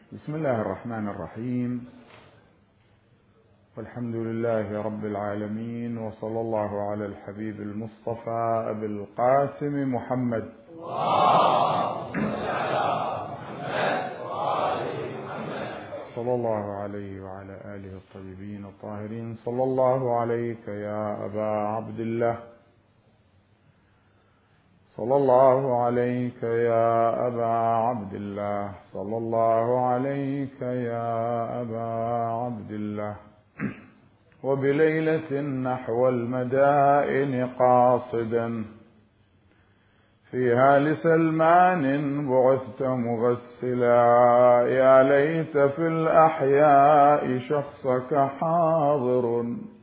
بسم الله الرحمن الرحيم، والحمد لله رب العالمين، وصلى الله على الحبيب المصطفى أبي القاسم محمد. صلى الله عليه وعلى آله الطيبين الطاهرين. صلى الله عليك يا أبا عبد الله، صلى الله عليك يا أبا عبد الله، صلى الله عليك يا أبا عبد الله. وبليلة نحو المدائن قاصدا، فيها لسلمان بعثت مغسلا، يا ليت في الأحياء شخصك حاضر،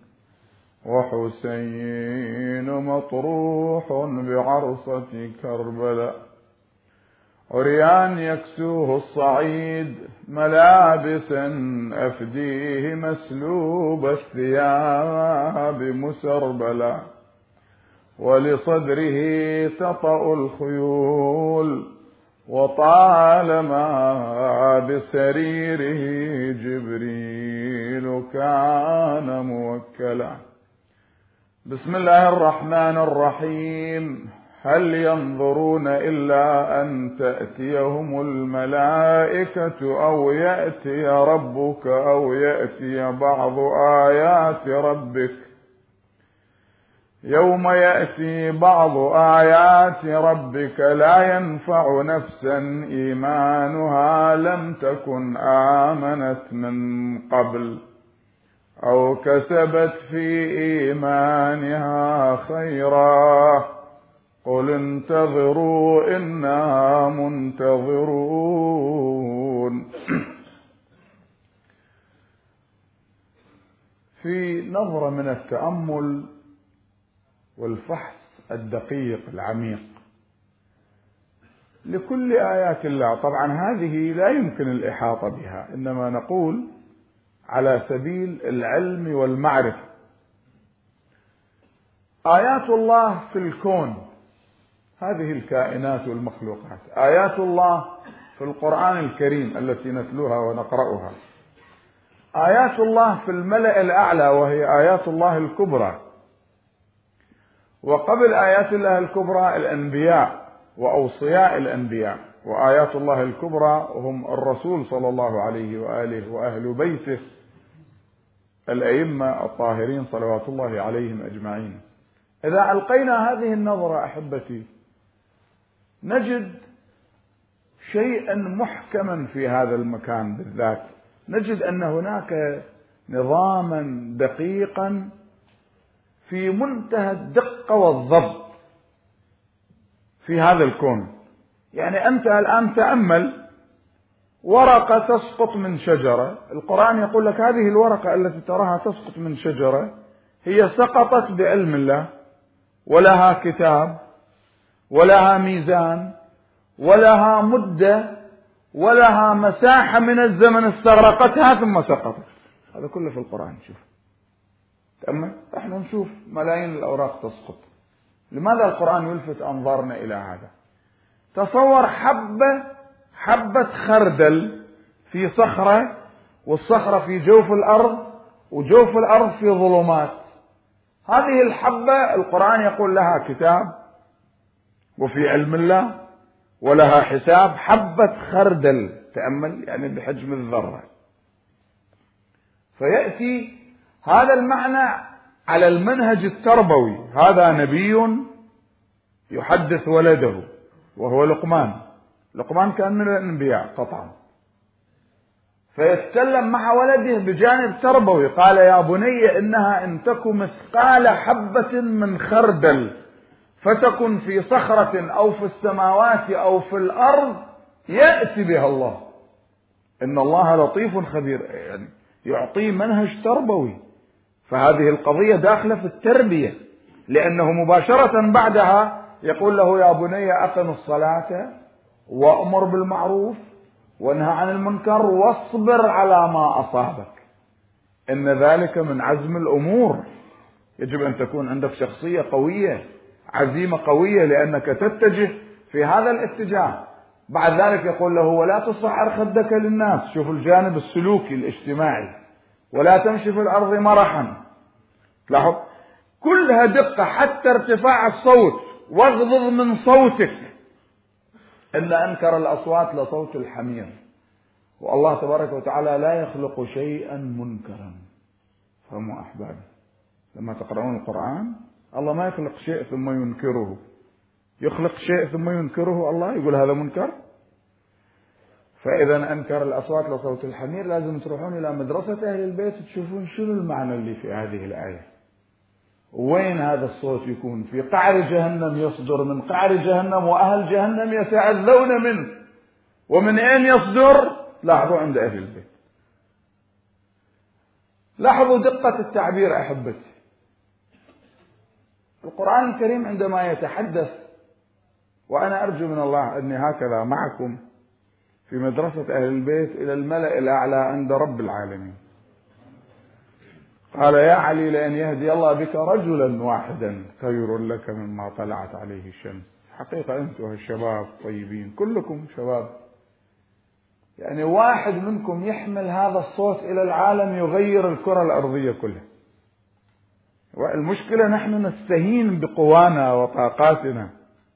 وحسين مطروح بعرصة كربلاء، عريان يكسوه الصعيد ملابسا أفديه مسلوب الثياب مسربلا، ولصدره تطأ الخيول، وطالما بسريره جبريل كان موكلا. بسم الله الرحمن الرحيم. هل ينظرون إلا أن تأتيهم الملائكة أو يأتي ربك أو يأتي بعض آيات ربك؟ يوم يأتي بعض آيات ربك لا ينفع نفسا إيمانها لم تكن آمنت من قبل أو كسبت في إيمانها خيرا، قل انتظروا إنا منتظرون. في نظرة من التأمل والفحص الدقيق العميق لكل آيات الله، طبعا هذه لا يمكن الإحاطة بها، إنما نقول على سبيل العلم والمعرفة. آيات الله في الكون، هذه الكائنات والمخلوقات، آيات الله في القرآن الكريم التي نتلوها ونقرأها، آيات الله في الملأ الأعلى وهي آيات الله الكبرى، وقبل آيات الله الكبرى الأنبياء وأوصياء الأنبياء، وآيات الله الكبرى هم الرسول صلى الله عليه وآله وأهل بيته الأئمة الطاهرين صلوات الله عليهم أجمعين. إذا ألقينا هذه النظرة أحبتي نجد شيئا محكما في هذا المكان بالذات، نجد أن هناك نظاما دقيقا في منتهى الدقة والضبط في هذا الكون. يعني أنت الآن تأمل ورقة تسقط من شجرة، القرآن يقول لك هذه الورقة التي تراها تسقط من شجرة هي سقطت بعلم الله، ولها كتاب ولها ميزان ولها مدة ولها مساحة من الزمن استغرقتها ثم سقطت. هذا كله في القرآن. شوف تأمل، احنا نشوف ملايين الأوراق تسقط. لماذا القرآن يلفت أنظارنا إلى هذا؟ تصور حبة خردل في صخرة، والصخرة في جوف الأرض، وجوف الأرض في ظلمات. هذه الحبة القرآن يقول لها كتاب وفي علم الله ولها حساب، حبة خردل، تأمل، يعني بحجم الذرة. فيأتي هذا المعنى على المنهج التربوي. هذا نبي يحدث ولده وهو لقمان. لقمان كان من الأنبياء قطعا، فيتكلم مع ولده بجانب تربوي. قال يا بني إنها إن تك مثقال حبة من خردل فتكن في صخرة أو في السماوات أو في الأرض يأتي بها الله، إن الله لطيف خبير. يعني يعطيه منهج تربوي. فهذه القضية داخلة في التربية، لأنه مباشرة بعدها يقول له يا بني أقم الصلاة وأمر بالمعروف وانهى عن المنكر واصبر على ما أصابك، إن ذلك من عزم الأمور. يجب أن تكون عندك شخصية قوية، عزيمة قوية، لأنك تتجه في هذا الاتجاه. بعد ذلك يقول له ولا تصعر خدك للناس، شوف الجانب السلوكي الاجتماعي، ولا تمشي في الأرض مرحا. لاحظ كلها دقة، حتى ارتفاع الصوت، واغضض من صوتك، إن أنكر الأصوات لصوت الحمير. والله تبارك وتعالى لا يخلق شيئا منكرا. فهموا أحبابي، لما تقرؤون القرآن الله ما يخلق شيء ثم ينكره، يخلق شيء ثم ينكره الله، يقول هذا منكر. فإذا أنكر الأصوات لصوت الحمير، لازم تروحون إلى مدرسة أهل البيت تشوفون شنو المعنى اللي في هذه الآية. وين هذا الصوت يكون؟ في قعر جهنم، يصدر من قعر جهنم، وأهل جهنم يتأذون منه. ومن أين يصدر؟ لاحظوا عند أهل البيت. لاحظوا دقة التعبير أحبتي. القرآن الكريم عندما يتحدث، وأنا أرجو من الله أني هكذا معكم في مدرسة أهل البيت إلى الملأ الأعلى عند رب العالمين، قال يا علي لأن يهدي الله بك رجلا واحدا خير لك مما طلعت عليه الشمس. حقيقة أنتم الشباب طيبين، كلكم شباب، يعني واحد منكم يحمل هذا الصوت إلى العالم يغير الكرة الأرضية كلها. والمشكلة نحن نستهين بقوانا وطاقاتنا،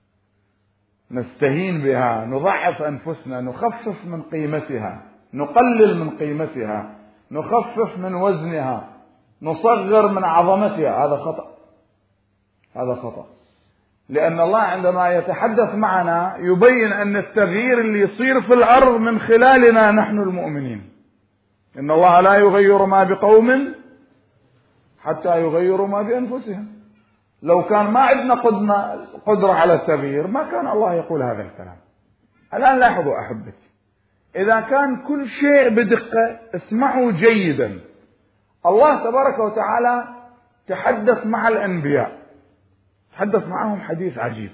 نستهين بها، نضعف أنفسنا، نخفف من قيمتها، نقلل من قيمتها، نخفف من وزنها، نصغر من عظمتها. هذا خطأ، هذا خطأ. لأن الله عندما يتحدث معنا يبين أن التغيير اللي يصير في الأرض من خلالنا نحن المؤمنين. إن الله لا يغير ما بقوم حتى يغيروا ما بأنفسهم. لو كان ما عندنا قدرة على التغيير ما كان الله يقول هذا الكلام. الآن لاحظوا أحبتي، إذا كان كل شيء بدقة اسمعوا جيدا. الله تبارك وتعالى تحدث مع الأنبياء، تحدث معهم حديث عجيب.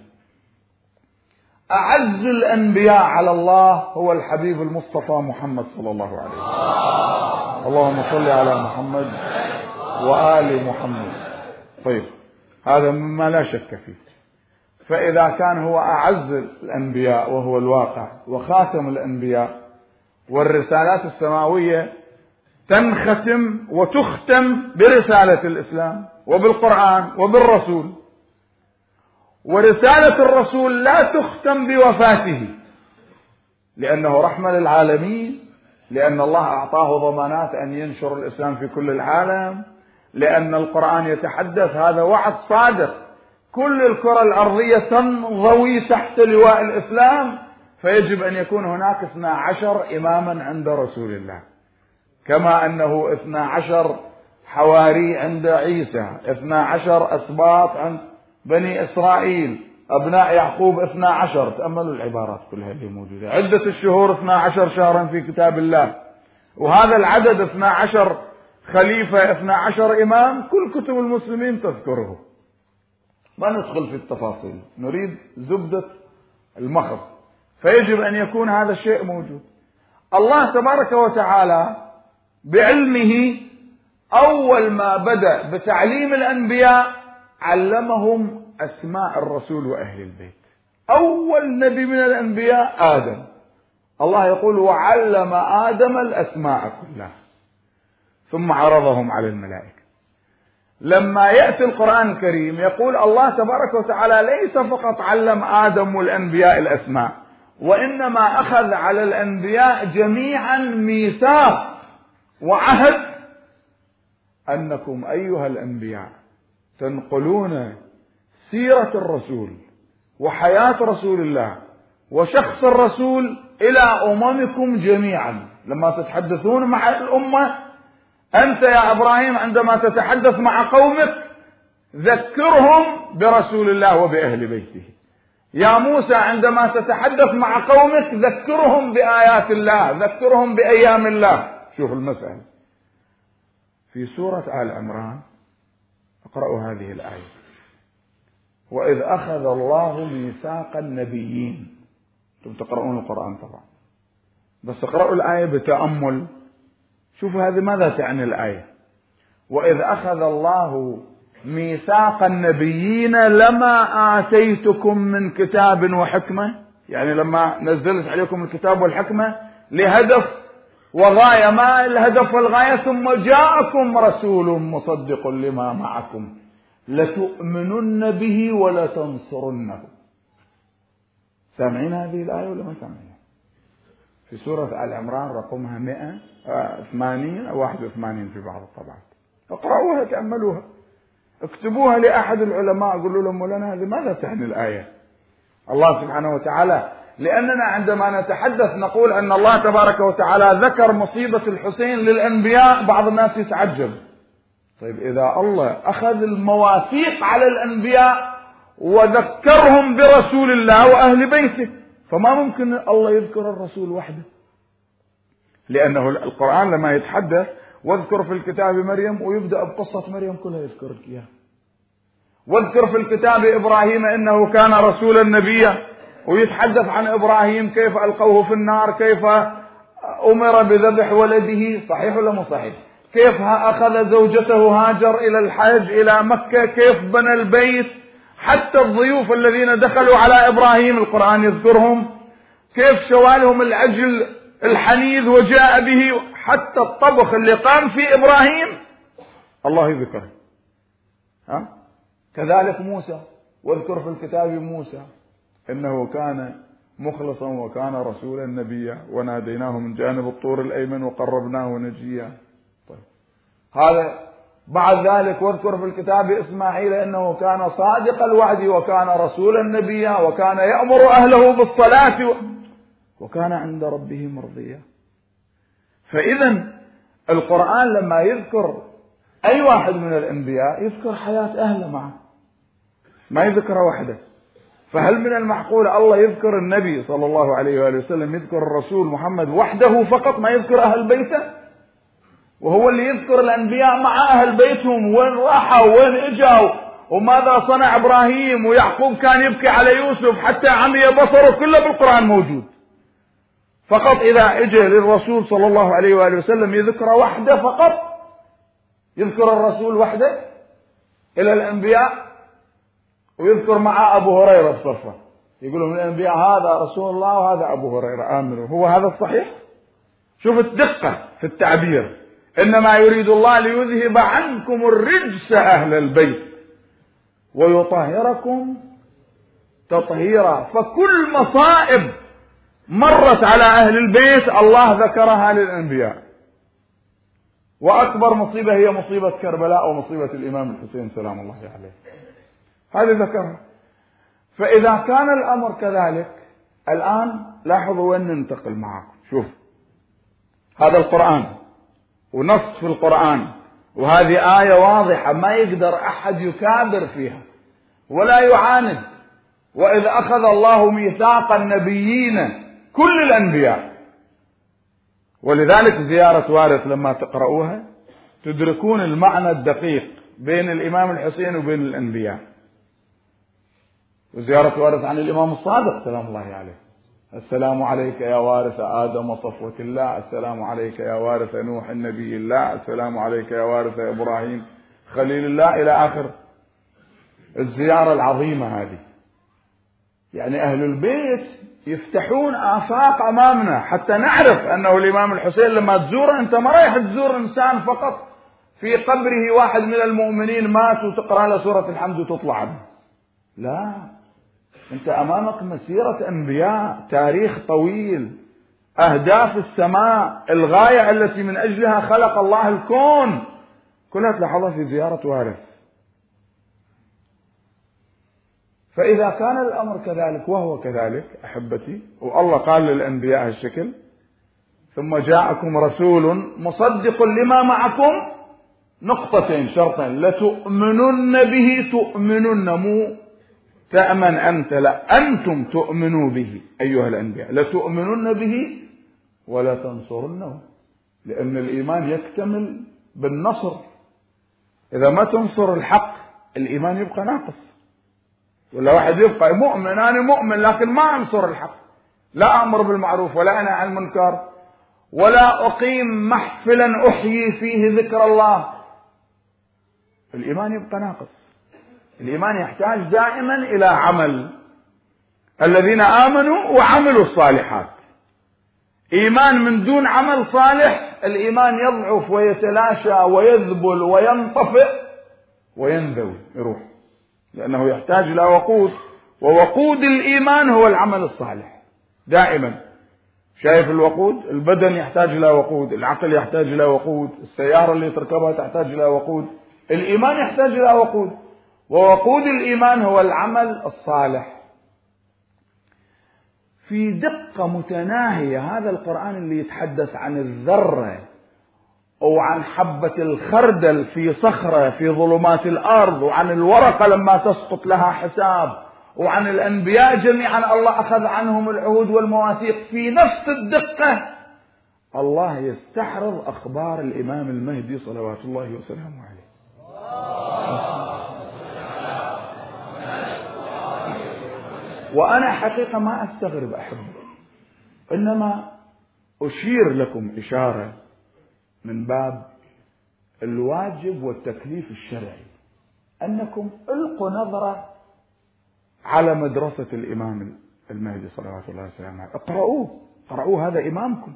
أعز الأنبياء على الله هو الحبيب المصطفى محمد صلى الله عليه وسلم. اللهم صل على محمد وآل محمد. طيب، هذا مما لا شك فيه. فإذا كان هو أعز الأنبياء وهو الواقع وخاتم الأنبياء، والرسالات السماوية تنختم وتختم برسالة الإسلام وبالقرآن وبالرسول، ورسالة الرسول لا تختم بوفاته لأنه رحمة للعالمين، لأن الله أعطاه ضمانات أن ينشر الإسلام في كل العالم، لأن القرآن يتحدث، هذا وعد صادق، كل الكرة الأرضية تنضوي تحت لواء الإسلام، فيجب أن يكون هناك 12 إماما عند رسول الله، كما أنه 12 حواري عند عيسى، 12 أسباط عند بني إسرائيل، أبناء يعقوب 12. تأملوا العبارات كلها اللي موجودة. عدة الشهور 12 شهرا في كتاب الله، وهذا العدد 12 خليفة، 12 إمام، كل كتب المسلمين تذكره. ما ندخل في التفاصيل، نريد زبدة المخض. فيجب أن يكون هذا الشيء موجود. الله تبارك وتعالى بعلمه أول ما بدأ بتعليم الأنبياء علمهم أسماء الرسول وأهل البيت. أول نبي من الأنبياء آدم، الله يقول وعلم آدم الأسماء كلها ثم عرضهم على الملائكة. لما يأتي القرآن الكريم يقول الله تبارك وتعالى ليس فقط علم آدم والأنبياء الأسماء، وإنما أخذ على الأنبياء جميعا ميثاق وعهد أنكم أيها الأنبياء تنقلون سيرة الرسول وحياة رسول الله وشخص الرسول إلى أممكم جميعا. لما تتحدثون مع الأمة، أنت يا إبراهيم عندما تتحدث مع قومك ذكرهم برسول الله وبأهل بيته. يا موسى عندما تتحدث مع قومك ذكرهم بآيات الله، ذكرهم بأيام الله. شوف المسألة في سورة آل عمران، اقرأوا هذه الآية: وإذ أخذ الله ميثاق النبيين. أنتم تقرؤون القرآن طبعا، بس اقرأوا الآية بتأمل، شوفوا هذه ماذا تعني الآية. وإذ أخذ الله ميثاق النبيين لما آتيتكم من كتاب وحكمة. يعني لما نزلت عليكم الكتاب والحكمة لهدف وغاية، ما الهدف والغاية؟ ثم جاءكم رسول مصدق لما معكم لتؤمنن به ولتنصرنه. سامعين هذه الآية ولا ما سامعين؟ في سورة آل عمران رقمها 180 أو 81 في بعض الطبعات. اقرأوها تأملوها، اكتبوها لأحد العلماء، قولوا لهم مولانا هذه ماذا تعني الآية؟ الله سبحانه وتعالى، لأننا عندما نتحدث نقول أن الله تبارك وتعالى ذكر مصيبة الحسين للأنبياء، بعض الناس يتعجب. طيب إذا الله أخذ المواثيق على الأنبياء وذكرهم برسول الله وأهل بيته، فما ممكن الله يذكر الرسول وحده؟ لأنه القرآن لما يتحدث واذكر في الكتاب مريم ويبدأ بقصة مريم كلها يذكرك إياها. واذكر في الكتاب إبراهيم إنه كان رسولا نبيا، ويتحدث عن إبراهيم كيف ألقوه في النار، كيف أمر بذبح ولده، صحيح ولا مو صحيح؟ كيف أخذ زوجته هاجر إلى الحج إلى مكة، كيف بنى البيت، حتى الضيوف الذين دخلوا على إبراهيم القرآن يذكرهم، كيف شوالهم العجل الحنيذ وجاء به، حتى الطبخ اللي قام فيه إبراهيم الله يذكره. كذلك موسى، واذكر في الكتاب موسى إنه كان مخلصا وكان رسولا نبيا وناديناه من جانب الطور الأيمن وقربناه نجيا. طيب هذا بعد ذلك واذكر في الكتاب إسماعيل إنه كان صادق الوعد وكان رسولا نبيا وكان يأمر أهله بالصلاة وكان عند ربه مرضيا. فإذا القرآن لما يذكر أي واحد من الأنبياء يذكر حياة أهله معه، ما يذكر وحده. فهل من المعقول الله يذكر النبي صلى الله عليه وآله وسلم، يذكر الرسول محمد وحده فقط، ما يذكر أهل بيته؟ وهو اللي يذكر الأنبياء مع أهل بيتهم، وين راحوا وين إجوا وماذا صنع إبراهيم، ويعقوب كان يبكي على يوسف حتى عمي بصره، كله بالقرآن موجود. فقط إذا إجى للرسول صلى الله عليه وآله وسلم يذكر وحده فقط، يذكر الرسول وحده إلى الأنبياء، ويذكر مع أبو هريرة بصفة، يقولوا من الأنبياء هذا رسول الله وهذا أبو هريرة آمنوا. هو هذا الصحيح؟ شوف الدقة في التعبير، إنما يريد الله ليذهب عنكم الرجس أهل البيت ويطهركم تطهيرا. فكل مصائب مرت على أهل البيت الله ذكرها للأنبياء، وأكبر مصيبة هي مصيبة كربلاء ومصيبة الإمام الحسين سلام الله عليه، هذه ذكرها. فإذا كان الأمر كذلك، الآن لاحظوا وين ننتقل معكم. شوف هذا القرآن ونص في القرآن، وهذه آية واضحة ما يقدر أحد يكابر فيها ولا يعاند. وإذ أخذ الله ميثاق النبيين كل الأنبياء. ولذلك زيارة وارث لما تقرؤوها تدركون المعنى الدقيق بين الإمام الحسين وبين الأنبياء. وزيارة وارث عن الإمام الصادق سلام الله عليه، السلام عليك يا وارث آدم صفوة الله، السلام عليك يا وارث نوح النبي الله، السلام عليك يا وارث إبراهيم خليل الله، إلى آخر الزيارة العظيمة هذه. يعني أهل البيت يفتحون آفاق أمامنا حتى نعرف أنه الإمام الحسين لما تزوره، أنت ما رايح تزور إنسان فقط في قبره واحد من المؤمنين مات وتقرأ له سورة الحمد وتطلع عنه، لا، أنت أمامك مسيرة أنبياء، تاريخ طويل، أهداف السماء، الغاية التي من أجلها خلق الله الكون، كلها تلاحظها في زيارة وارث. فإذا كان الأمر كذلك وهو كذلك أحبتي، والله قال للأنبياء هالشكل، ثم جاءكم رسول مصدق لما معكم، نقطتين شرطين، لتؤمنن به، تؤمنن مو تأمن أنت، لا، أنتم تؤمنوا به أيها الأنبياء، لتؤمنن به ولا تنصرنه، لأن الإيمان يكتمل بالنصر. إذا ما تنصر الحق الإيمان يبقى ناقص. ولا واحد يبقى مؤمن، أنا مؤمن لكن ما أنصر الحق، لا أمر بالمعروف ولا أنهى عن المنكر ولا أقيم محفلا أحيي فيه ذكر الله، الإيمان يبقى ناقص. الإيمان يحتاج دائما إلى عمل. الذين آمنوا وعملوا الصالحات. إيمان من دون عمل صالح الإيمان يضعف ويتلاشى ويذبل وينطفئ وينذوي يروح، لأنه يحتاج إلى وقود، ووقود الإيمان هو العمل الصالح دائما. شايف الوقود؟ البدن يحتاج إلى وقود، العقل يحتاج إلى وقود، السيارة اللي تركبها تحتاج إلى وقود، الإيمان يحتاج إلى وقود، ووقود الإيمان هو العمل الصالح. في دقة متناهية هذا القرآن اللي يتحدث عن الذرة أو عن حبة الخردل في صخرة في ظلمات الأرض، وعن الورقة لما تسقط لها حساب، وعن الأنبياء جميعا الله أخذ عنهم العهود والمواثيق. في نفس الدقة الله يستحرض أخبار الإمام المهدي صلوات الله وسلامه عليه. وأنا حقيقة ما أستغرب أحبه، إنما أشير لكم إشارة من باب الواجب والتكليف الشرعي، أنكم ألقوا نظرة على مدرسة الإمام المهدي صلوات الله وسلامه عليه. اقرأوه، هذا إمامكم.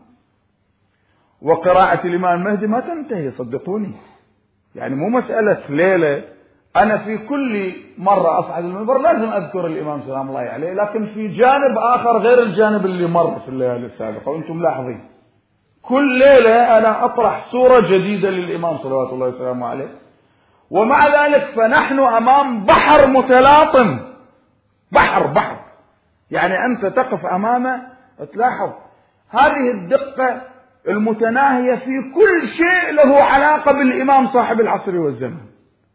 وقراءة الإمام المهدي ما تنتهي، صدقوني، يعني مو مسألة ليلة. أنا في كل مرة أصعد المنبر لازم أذكر الإمام سلام الله عليه، لكن في جانب آخر غير الجانب اللي مر في الليالي السابقة، وأنتم ملاحظين كل ليلة أنا أطرح صورة جديدة للإمام صلوات الله وسلامه عليه. ومع ذلك فنحن أمام بحر متلاطم، بحر يعني أنت تقف أمامه تلاحظ هذه الدقة المتناهية في كل شيء له علاقة بالإمام صاحب العصر والزمان.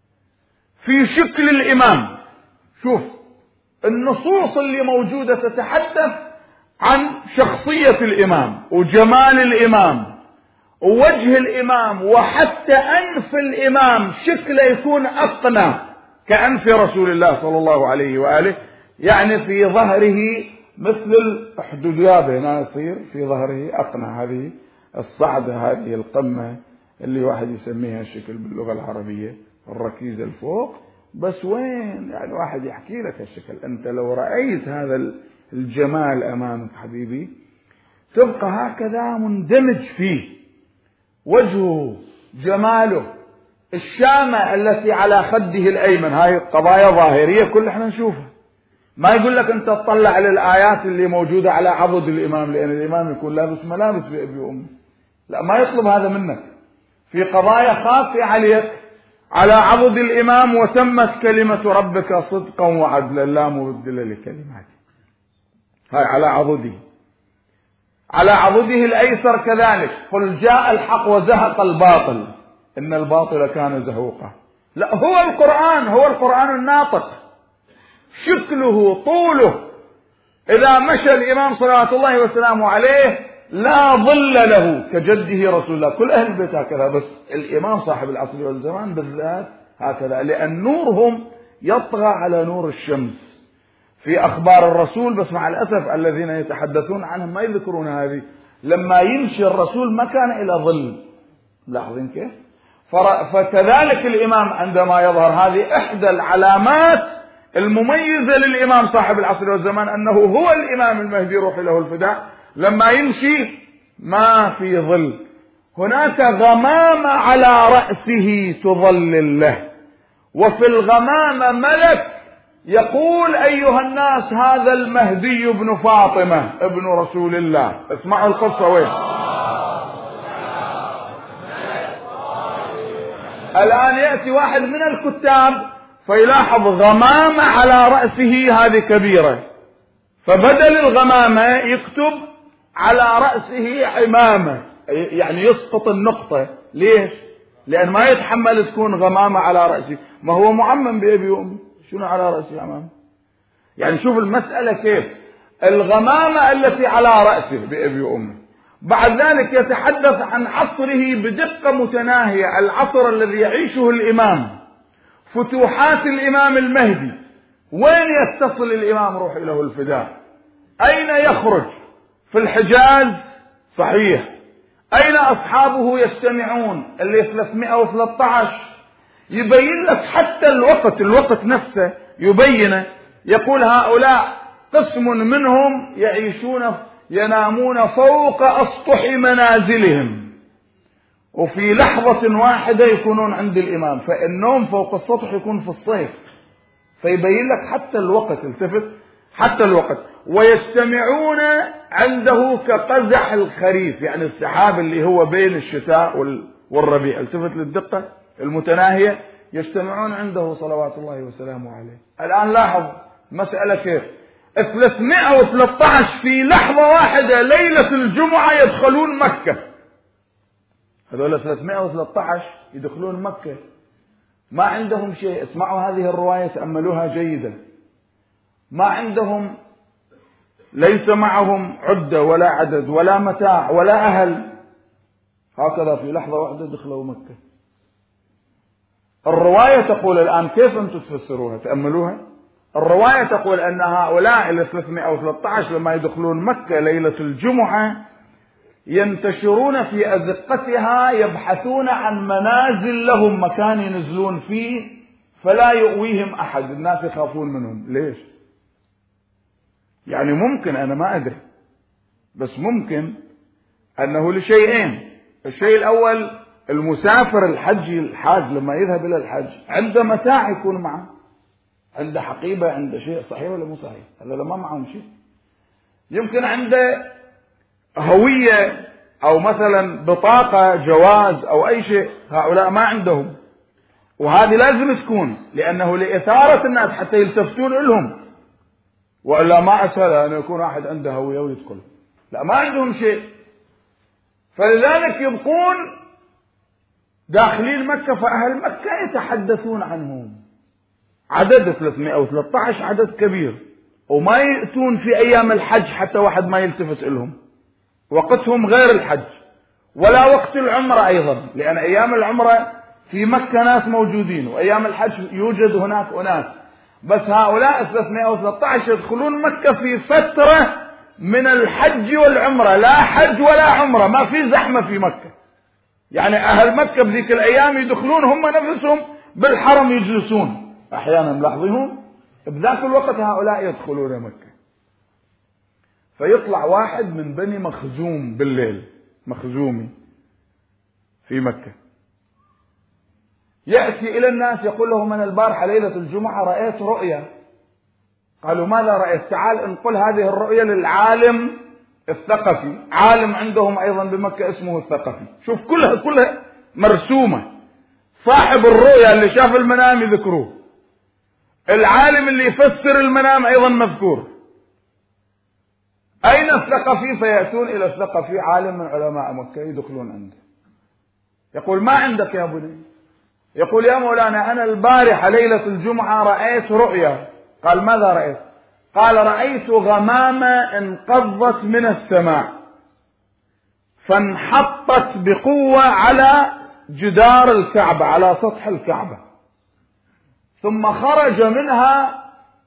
في شكل الإمام، شوف النصوص اللي موجودة تتحدث عن شخصية الإمام وجمال الإمام ووجه الإمام، وحتى أنف الإمام شكله يكون أقنى كأنف رسول الله صلى الله عليه وآله، يعني في ظهره مثل الحدوديابة هنا يصير في ظهره أقنى، هذه الصعدة، هذه القمة اللي واحد يسميها الشكل باللغة العربية الركيزة الفوق. بس وين يعني واحد يحكي لك الشكل، أنت لو رأيت هذا الجمال أمامك حبيبي تبقى هكذا مندمج فيه، وجهه، جماله، الشامة التي على خده الأيمن، هاي قضايا ظاهرية كل احنا نشوفها. ما يقول لك أنت تطلع للآيات اللي موجودة على عضد الإمام لأن الإمام يكون لابس ملابس بأبي وأمي، لا، ما يطلب هذا منك. في قضايا خافية عليك على عضد الإمام، وتمت كلمة ربك صدقا وعدلا لا مبدل لكلماته، هاي على عضده. على عضده الأيسر كذلك قل جاء الحق وزهق الباطل إن الباطل كان زهوقا. لا، هو القرآن الناطق، شكله طوله. إذا مشى الإمام صلوات الله وسلامه عليه لا ظل له كجده رسول الله. كل أهل البيت هكذا، بس الإمام صاحب العصر والزمان بالذات هكذا، لأن نورهم يطغى على نور الشمس. في أخبار الرسول بس مع الأسف الذين يتحدثون عنهم ما يذكرون هذه، لما يمشي الرسول ما كان إلى ظل، لاحظين كيف؟ فكذلك الإمام عندما يظهر، هذه إحدى العلامات المميزة للإمام صاحب العصر والزمان، أنه هو الإمام المهدي روح له الفداء. لما يمشي ما في ظل، هناك غمامة على رأسه تظلل له، وفي الغمامة ملك يقول أيها الناس هذا المهدي ابن فاطمة ابن رسول الله. اسمعوا القصة وين. الآن يأتي واحد من الكتاب فيلاحظ غمامة على رأسه، هذه كبيرة، فبدل الغمامة يكتب على رأسه عمامة، يعني يسقط النقطة. ليش؟ لأن ما يتحمل تكون غمامة على رأسه، ما هو معمم بأبي وأمي، شنو على رأسه عمامة؟ يعني شوف المسألة كيف، الغمامة التي على رأسه بأبي وأمي. بعد ذلك يتحدث عن عصره بدقة متناهية، العصر الذي يعيشه الإمام، فتوحات الإمام المهدي، وين يتصل الإمام روح له الفداء، أين يخرج؟ في الحجاز صحيح، أين أصحابه يجتمعون؟ اللي 313 يبين لك حتى الوقت نفسه يبينه، يقول هؤلاء قسم منهم ينامون فوق أسطح منازلهم، وفي لحظة واحدة يكونون عند الإمام. فالنوم فوق السطح يكون في الصيف، فيبين لك حتى الوقت، التفت حتى الوقت. ويجتمعون عنده كقزح الخريف، يعني السحاب اللي هو بين الشتاء والربيع، التفت للدقة المتناهية. يجتمعون عنده صلوات الله وسلامه عليه. الآن لاحظ مسألة كيف 313 في لحظة واحدة ليلة الجمعة يدخلون مكة. هذول 313 يدخلون مكة، ما عندهم شيء. اسمعوا هذه الرواية، تأملوها جيدا. ما عندهم، ليس معهم عدة ولا عدد ولا متاع ولا أهل، هكذا في لحظة واحدة دخلوا مكة. الرواية تقول الآن، كيف أنتم تفسروها؟ تأملوها. الرواية تقول أن هؤلاء ال 313 لما يدخلون مكة ليلة الجمعة ينتشرون في أزقتها، يبحثون عن منازل لهم، مكان ينزلون فيه فلا يؤويهم أحد، الناس يخافون منهم. ليش؟ يعني ممكن، أنا ما أدري، بس ممكن أنه لشيئين. الشيء الأول، المسافر الحجي الحاج لما يذهب إلى الحج عنده متاع يكون معه، عنده حقيبة، عنده شيء. صحيح ولا مو صحيح؟ هذا ما معهم شيء. يمكن عنده هوية أو مثلا بطاقة جواز أو أي شيء، هؤلاء ما عندهم. وهذه لازم تكون، لأنه لإثارة الناس حتى يلتفتون لهم، وإلا ما أسهل أن يكون واحد عنده هوية ويدخل. لا، ما عندهم شيء، فلذلك يبقون داخلين مكة. فأهل مكة يتحدثون عنهم. عدد 313 عدد كبير، وما يأتون في أيام الحج حتى واحد ما يلتفت لهم. وقتهم غير الحج ولا وقت العمرة أيضا، لأن أيام العمرة في مكة ناس موجودين، وأيام الحج يوجد هناك أناس. بس هؤلاء 313 يدخلون مكة في فترة من الحج والعمرة، لا حج ولا عمرة، ما في زحمة في مكة. يعني أهل مكة بذيك الأيام يدخلون هم نفسهم بالحرم يجلسون، أحيانا ملاحظين بذاك الوقت هؤلاء يدخلون مكة. فيطلع واحد من بني مخزوم بالليل، مخزومي في مكة، يأتي إلى الناس يقول لهم: أنا البارحة ليلة الجمعة رأيت رؤيا. قالوا: ماذا رأيت؟ تعال انقل هذه الرؤيا للعالم الثقفي، عالم عندهم أيضا بمكة اسمه الثقفي. شوف كلها مرسومة، صاحب الرؤيا اللي شاف المنام يذكروه، العالم اللي يفسر المنام أيضا مذكور. أين الثقفي؟ فيأتون إلى الثقفي، عالم من علماء مكة، يدخلون عنده. يقول: ما عندك يا بني؟ يقول: يا مولانا أنا البارحة ليلة الجمعة رأيت رؤيا. قال: ماذا رأيت؟ قال: رأيت غمامة انقضت من السماء فانحطت بقوة على جدار الكعبة، على سطح الكعبة، ثم خرج منها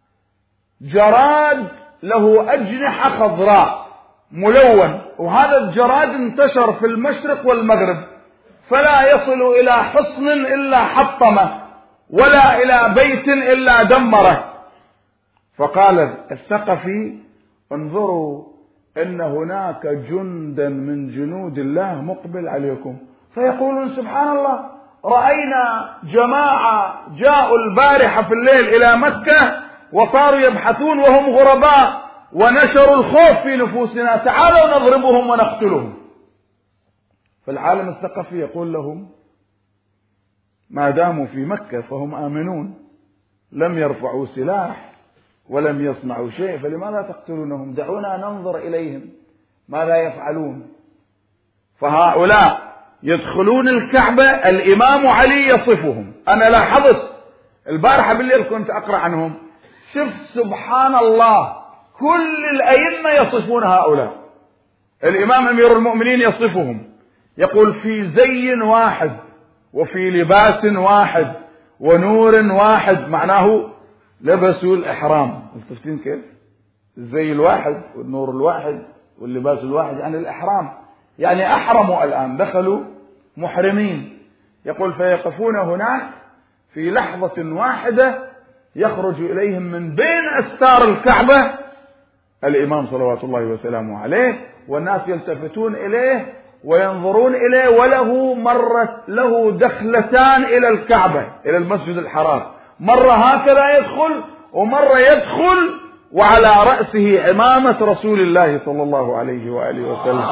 جراد له أجنحة خضراء ملون، وهذا الجراد انتشر في المشرق والمغرب، فلا يصل إلى حصن إلا حطمه، ولا إلى بيت إلا دمره. فقال الثقفي: انظروا إن هناك جندا من جنود الله مقبل عليكم. فيقولون: سبحان الله، رأينا جماعة جاءوا البارحة في الليل إلى مكة وصاروا يبحثون وهم غرباء، ونشروا الخوف في نفوسنا، تعالوا نضربهم ونقتلهم. فالعالم الثقفي يقول لهم: ما داموا في مكة فهم آمنون، لم يرفعوا سلاح ولم يصنعوا شيء، فلماذا تقتلونهم؟ دعونا ننظر إليهم ماذا يفعلون. فهؤلاء يدخلون الكعبة، الإمام علي يصفهم. أنا لاحظت البارحة بالليل كنت أقرأ عنهم، شوف سبحان الله، كل الأئمة يصفون هؤلاء. الإمام أمير المؤمنين يصفهم، يقول: في زي واحد وفي لباس واحد ونور واحد، معناه لبسوا الإحرام. مستفتين كيف؟ الزي الواحد والنور الواحد واللباس الواحد، يعني الإحرام، يعني أحرموا الآن، دخلوا محرمين. يقول: فيقفون هناك في لحظة واحدة يخرج إليهم من بين أستار الكعبة الإمام صلوات الله وسلامه عليه، والناس يلتفتون إليه وينظرون إليه، وله له دخلتان إلى الكعبة، إلى المسجد الحرام، مرة هكذا يدخل، ومرة يدخل وعلى رأسه عمامة رسول الله صلى الله عليه وآله وسلم،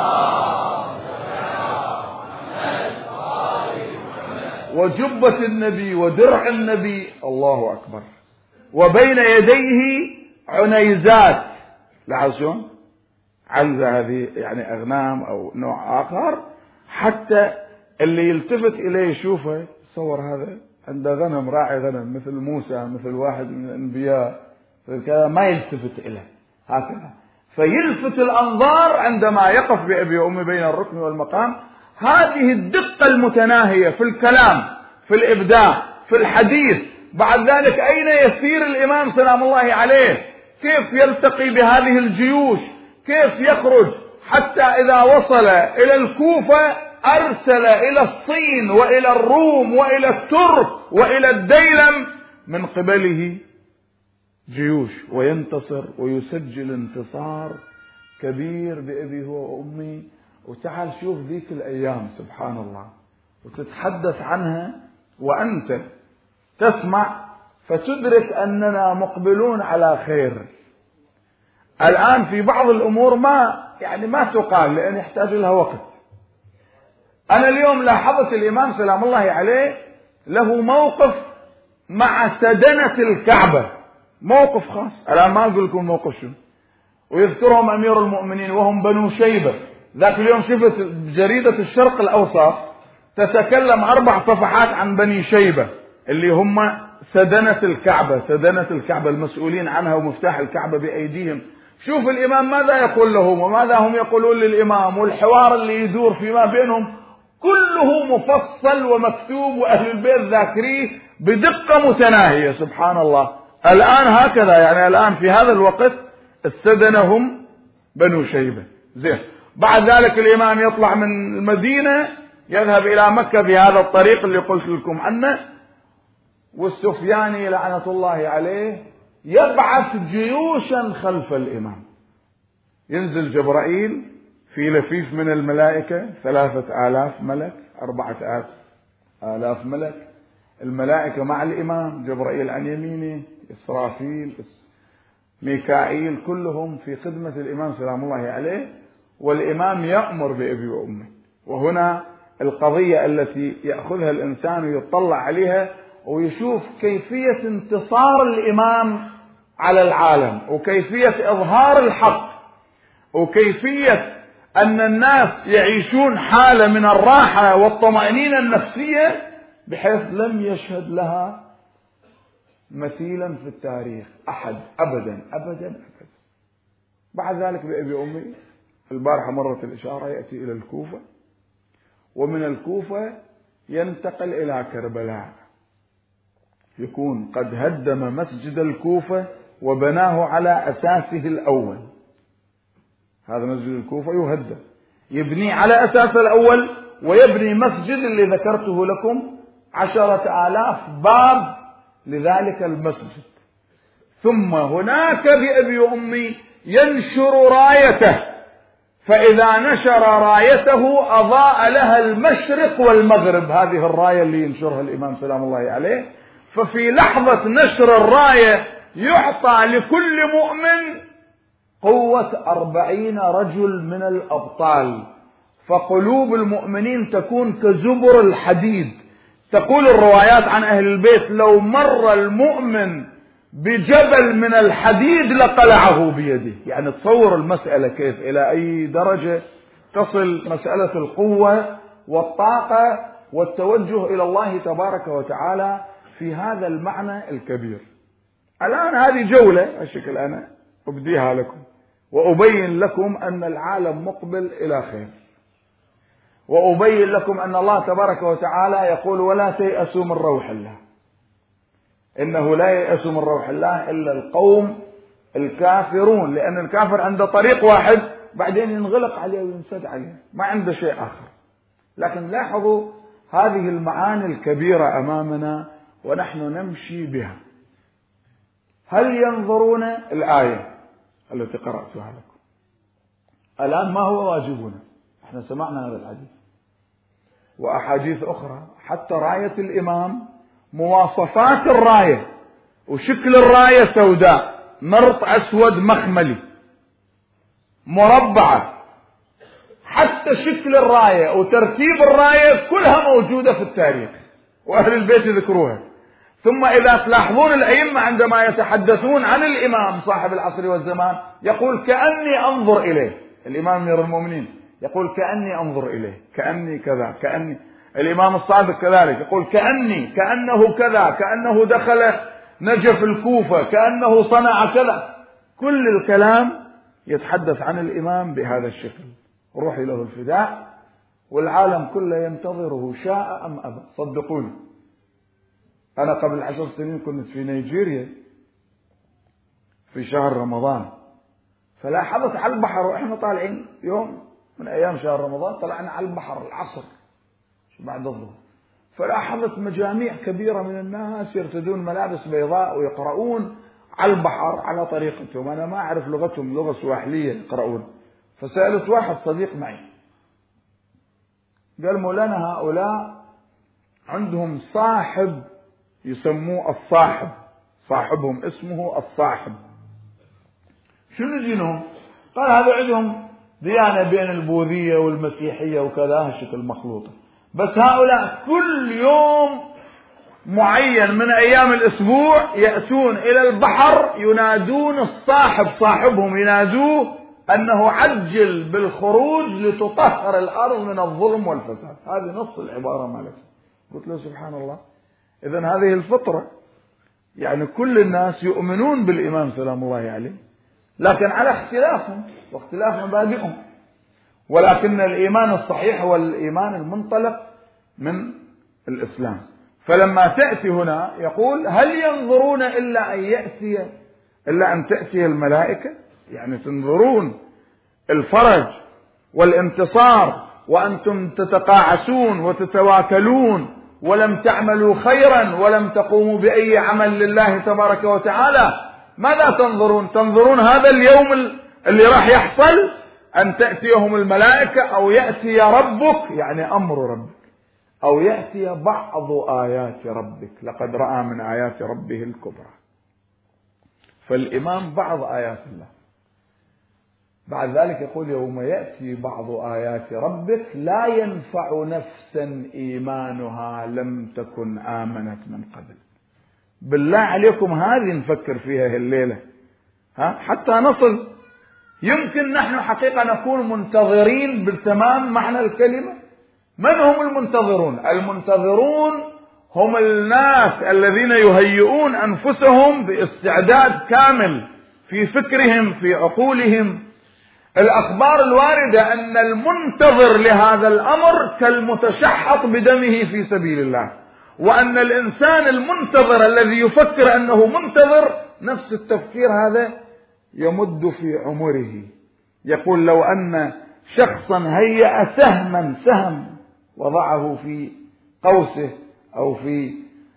وجبة النبي ودرع النبي، الله أكبر، وبين يديه عنيزات. لاحظ شلون؟ عنزة هذه يعني أغنام أو نوع آخر، حتى اللي يلتفت إليه يشوفه تصور هذا عنده غنم، راعي غنم مثل موسى، مثل واحد من الأنبياء، كذا ما يلتفت إليه هكذا، فيلفت الأنظار عندما يقف بأبي وأمي بين الركن والمقام. هذه الدقة المتناهية في الكلام، في الإبداع، في الحديث. بعد ذلك أين يسير الإمام سلام الله عليه؟ كيف يلتقي بهذه الجيوش؟ كيف يخرج؟ حتى إذا وصل إلى الكوفة أرسل إلى الصين وإلى الروم وإلى الترك وإلى الديلم من قبله جيوش، وينتصر ويسجل انتصار كبير بأبي هو وأمي. وتعال شوف ذيك الأيام سبحان الله، وتتحدث عنها وأنت تسمع فتدرك أننا مقبلون على خير. الآن في بعض الأمور ما تقال لأن يحتاج لها وقت. أنا اليوم لاحظت الإمام سلام الله عليه له موقف مع سدنة الكعبة، موقف خاص. الآن ما أقول لكم موقف شو، ويذكرهم أمير المؤمنين وهم بنو شيبة. ذاك اليوم شفت جريدة الشرق الأوسط تتكلم 4 صفحات عن بني شيبة اللي هم سدنة الكعبة، سدنة الكعبة المسؤولين عنها ومفتاح الكعبة بأيديهم. شوف الإمام ماذا يقول لهم وماذا هم يقولون للإمام، والحوار اللي يدور فيما بينهم كله مفصل ومكتوب، وأهل البيت ذاكريه بدقة متناهية سبحان الله. الآن هكذا، يعني الآن في هذا الوقت السدنة هم بنو شيبة. زين، بعد ذلك الإمام يطلع من المدينة يذهب إلى مكة بهذا الطريق اللي قلت لكم عنه، والسفياني لعنة الله عليه يبعث جيوشا خلف الإمام. ينزل جبرائيل في لفيف من الملائكة، 3000 ملك، 4000 ملك، الملائكة مع الإمام، جبرائيل عن يمينه، إسرافيل، ميكائيل، كلهم في خدمة الإمام سلام الله عليه، والإمام يأمر بأبي وأمي. وهنا القضية التي يأخذها الإنسان ويطلع عليها ويشوف كيفية انتصار الإمام على العالم، وكيفية إظهار الحق، وكيفية أن الناس يعيشون حالة من الراحة والطمأنينة النفسية بحيث لم يشهد لها مثيلا في التاريخ أحد أبدا أبدا أبدا. بعد ذلك بأبي أمي البارحة مرت الإشارة يأتي إلى الكوفة، ومن الكوفة ينتقل إلى كربلاء، يكون قد هدم مسجد الكوفة وبناه على أساسه الأول. هذا مسجد الكوفة يهدم، يبني على أساسه الأول، ويبني مسجد اللي ذكرته لكم 10,000 باب لذلك المسجد. ثم هناك بأبي وأمي ينشر رايته، فإذا نشر رايته أضاء لها المشرق والمغرب. هذه الراية اللي ينشرها الإمام سلام الله عليه. ففي لحظة نشر الراية يعطى لكل مؤمن قوة 40 رجل من الأبطال، فقلوب المؤمنين تكون كزبر الحديد. تقول الروايات عن أهل البيت لو مر المؤمن بجبل من الحديد لقلعه بيده. يعني تصور المسألة كيف، إلى أي درجة تصل مسألة القوة والطاقة والتوجه إلى الله تبارك وتعالى في هذا المعنى الكبير. الآن هذه جولة الشكل أنا أبديها لكم وأبين لكم أن العالم مقبل إلى خير، وأبين لكم أن الله تبارك وتعالى يقول ولا تيأسوا من روح الله، إنه لا ييأس من روح الله إلا القوم الكافرون، لأن الكافر عنده طريق واحد بعدين ينغلق عليه وينسد عليه، ما عنده شيء آخر. لكن لاحظوا هذه المعاني الكبيرة أمامنا ونحن نمشي بها. هل ينظرون الآية التي قرأتها لكم. الآن ما هو واجبنا؟ احنا سمعنا هذا الحديث وأحاديث أخرى، حتى راية الإمام مواصفات الراية وشكل الراية سوداء، نرط أسود مخملي مربعة، حتى شكل الراية وترتيب الراية كلها موجودة في التاريخ وأهل البيت يذكروها. ثم إذا تلاحظون الأئمة عندما يتحدثون عن الإمام صاحب العصر والزمان يقول كأني أنظر إليه. الإمام أمير المؤمنين يقول كأني أنظر إليه، كأني كذا، كأني. الإمام الصادق كذلك يقول كأنه كذا، كأنه دخل نجف الكوفة، كأنه صنع كذا. كل الكلام يتحدث عن الإمام بهذا الشكل. روحي له الفداء، والعالم كله ينتظره شاء أم أبى. صدقوني، أنا قبل 10 سنين كنت في نيجيريا في شهر رمضان، فلاحظت على البحر وإحنا طالعين يوم من أيام شهر رمضان، طلعنا على البحر العصر بعد الظهر، فلاحظت مجاميع كبيرة من الناس يرتدون ملابس بيضاء ويقرؤون على البحر على طريقتهم. أنا ما أعرف لغتهم، لغة سواحلية يقرؤون. فسألت واحد صديق معي قال مولانا هؤلاء عندهم صاحب يسموه الصاحب، صاحبهم اسمه الصاحب. شنو دينهم؟ قال هذا عندهم ديانة بين البوذية والمسيحية وكذا، هالشكل مخلوطة. بس هؤلاء كل يوم معين من أيام الأسبوع يأتون إلى البحر ينادون الصاحب، صاحبهم ينادوه أنه عجل بالخروج لتطهر الأرض من الظلم والفساد. هذه نص العبارة مالتها. قلت له سبحان الله، إذن هذه الفطرة، يعني كل الناس يؤمنون بالإمام سلام الله عليه، لكن على اختلافهم واختلاف مبادئهم. ولكن الإيمان الصحيح هو الإيمان المنطلق من الإسلام. فلما تأتي هنا يقول هل ينظرون إلا أن تأتي الملائكة؟ يعني تنظرون الفرج والانتصار وأنتم تتقاعسون وتتواكلون ولم تعملوا خيرا ولم تقوموا بأي عمل لله تبارك وتعالى. ماذا تنظرون؟ تنظرون هذا اليوم اللي راح يحصل، أن تأتيهم الملائكة أو يأتي ربك، يعني أمر ربك، أو يأتي بعض آيات ربك. لقد رأى من آيات ربه الكبرى. فالإمام بعض آيات الله. بعد ذلك يقول يوم يأتي بعض آيات ربك لا ينفع نفسا إيمانها لم تكن آمنت من قبل. بالله عليكم هذه نفكر فيها الليلة حتى نصل. يمكن نحن حقيقة نكون منتظرين بالتمام معنى الكلمة. من هم المنتظرون؟ المنتظرون هم الناس الذين يهيئون أنفسهم باستعداد كامل في فكرهم في عقولهم. الأخبار الواردة أن المنتظر لهذا الأمر كالمتشحط بدمه في سبيل الله، وأن الإنسان المنتظر الذي يفكر أنه منتظر نفس التفكير هذا يمد في عمره. يقول لو أن شخصا هيأ سهم وضعه في قوسه أو في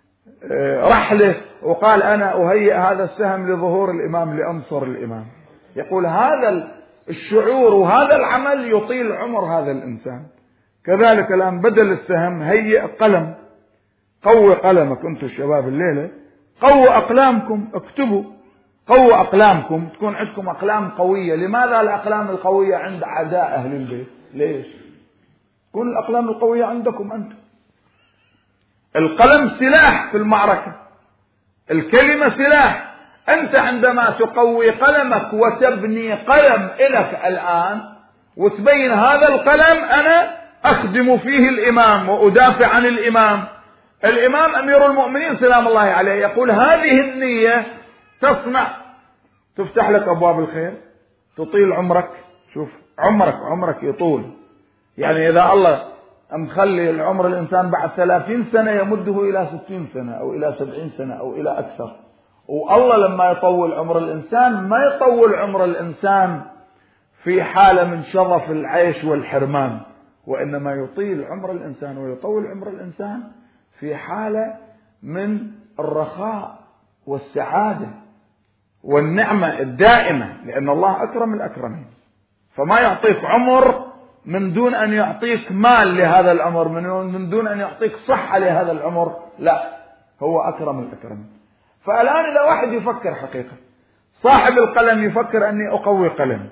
رحله وقال أنا أهيئ هذا السهم لظهور الإمام لأنصر الإمام، يقول هذا الشعور وهذا العمل يطيل عمر هذا الإنسان. كذلك الآن بدل السهم هيئ قلم. قووا قلمك أنتم الشباب الليلة، قووا أقلامكم، اكتبوا، قووا أقلامكم، تكون عندكم أقلام قوية. لماذا الأقلام القوية عند أعداء أهل البيت؟ ليش؟ تكون الأقلام القوية عندكم أنتم. القلم سلاح في المعركة، الكلمة سلاح. أنت عندما تقوي قلمك وتبني قلم إلك الآن وتبين هذا القلم أنا أخدم فيه الإمام وأدافع عن الإمام. الإمام أمير المؤمنين سلام الله عليه يقول هذه النية تصنع، تفتح لك أبواب الخير، تطيل عمرك. شوف عمرك يطول. يعني إذا الله مخلي العمر الإنسان بعد 30 سنة يمده إلى 60 سنة أو إلى 70 سنة أو إلى أكثر. والله لما يطول عمر الإنسان ما يطول عمر الإنسان في حالة من شظف العيش والحرمان، وإنما يطيل عمر الإنسان ويطول عمر الإنسان في حالة من الرخاء والسعادة والنعمة الدائمة، لأن الله أكرم الأكرمين، فما يعطيك عمر من دون أن يعطيك مال لهذا العمر، من دون أن يعطيك صحة لهذا العمر، لا، هو أكرم الأكرمين. فالآن إذا واحد يفكر حقيقة، صاحب القلم يفكر أني أقوي قلم،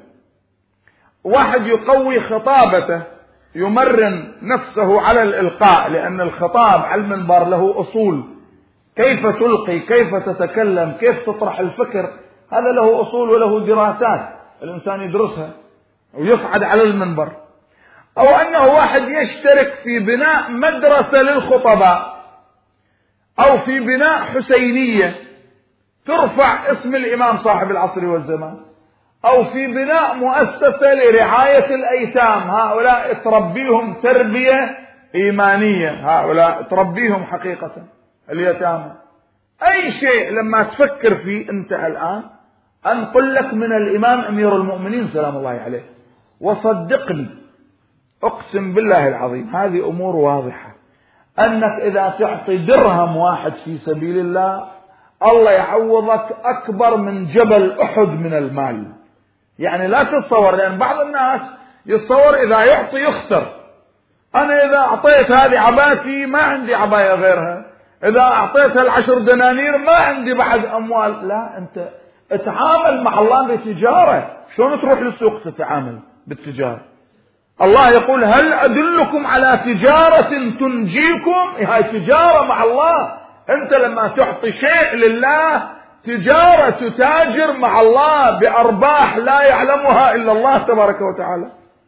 واحد يقوي خطابته، يمرن نفسه على الإلقاء، لأن الخطاب على المنبر له أصول، كيف تلقي، كيف تتكلم، كيف تطرح الفكر، هذا له أصول وله دراسات الإنسان يدرسها ويصعد على المنبر. أو أنه واحد يشترك في بناء مدرسة للخطباء، أو في بناء حسينية ترفع اسم الإمام صاحب العصر والزمان، أو في بناء مؤسسة لرعاية الأيتام، هؤلاء تربيهم تربية إيمانية، هؤلاء تربيهم حقيقة اليتامى. أي شيء لما تفكر فيه أنت الآن، أنقل لك من الإمام أمير المؤمنين سلام الله عليه، وصدقني أقسم بالله العظيم هذه أمور واضحة، أنك إذا تعطي درهم واحد في سبيل الله، الله يعوضك أكبر من جبل أحد من المال. يعني لا تتصور، لأن بعض الناس يتصور إذا يعطي يخسر. أنا إذا أعطيت هذه عبايتي ما عندي عباية غيرها، إذا أعطيتها 10 دنانير ما عندي بعد أموال. لا، أنت اتعامل مع الله بتجارة. شلون تروح للسوق تتعامل بالتجارة؟ الله يقول هل أدلكم على تجارة تنجيكم؟ هاي تجارة مع الله. أنت لما تعطي شيء لله تجارة، تتاجر مع الله بأرباح لا يعلمها إلا الله تبارك وتعالى.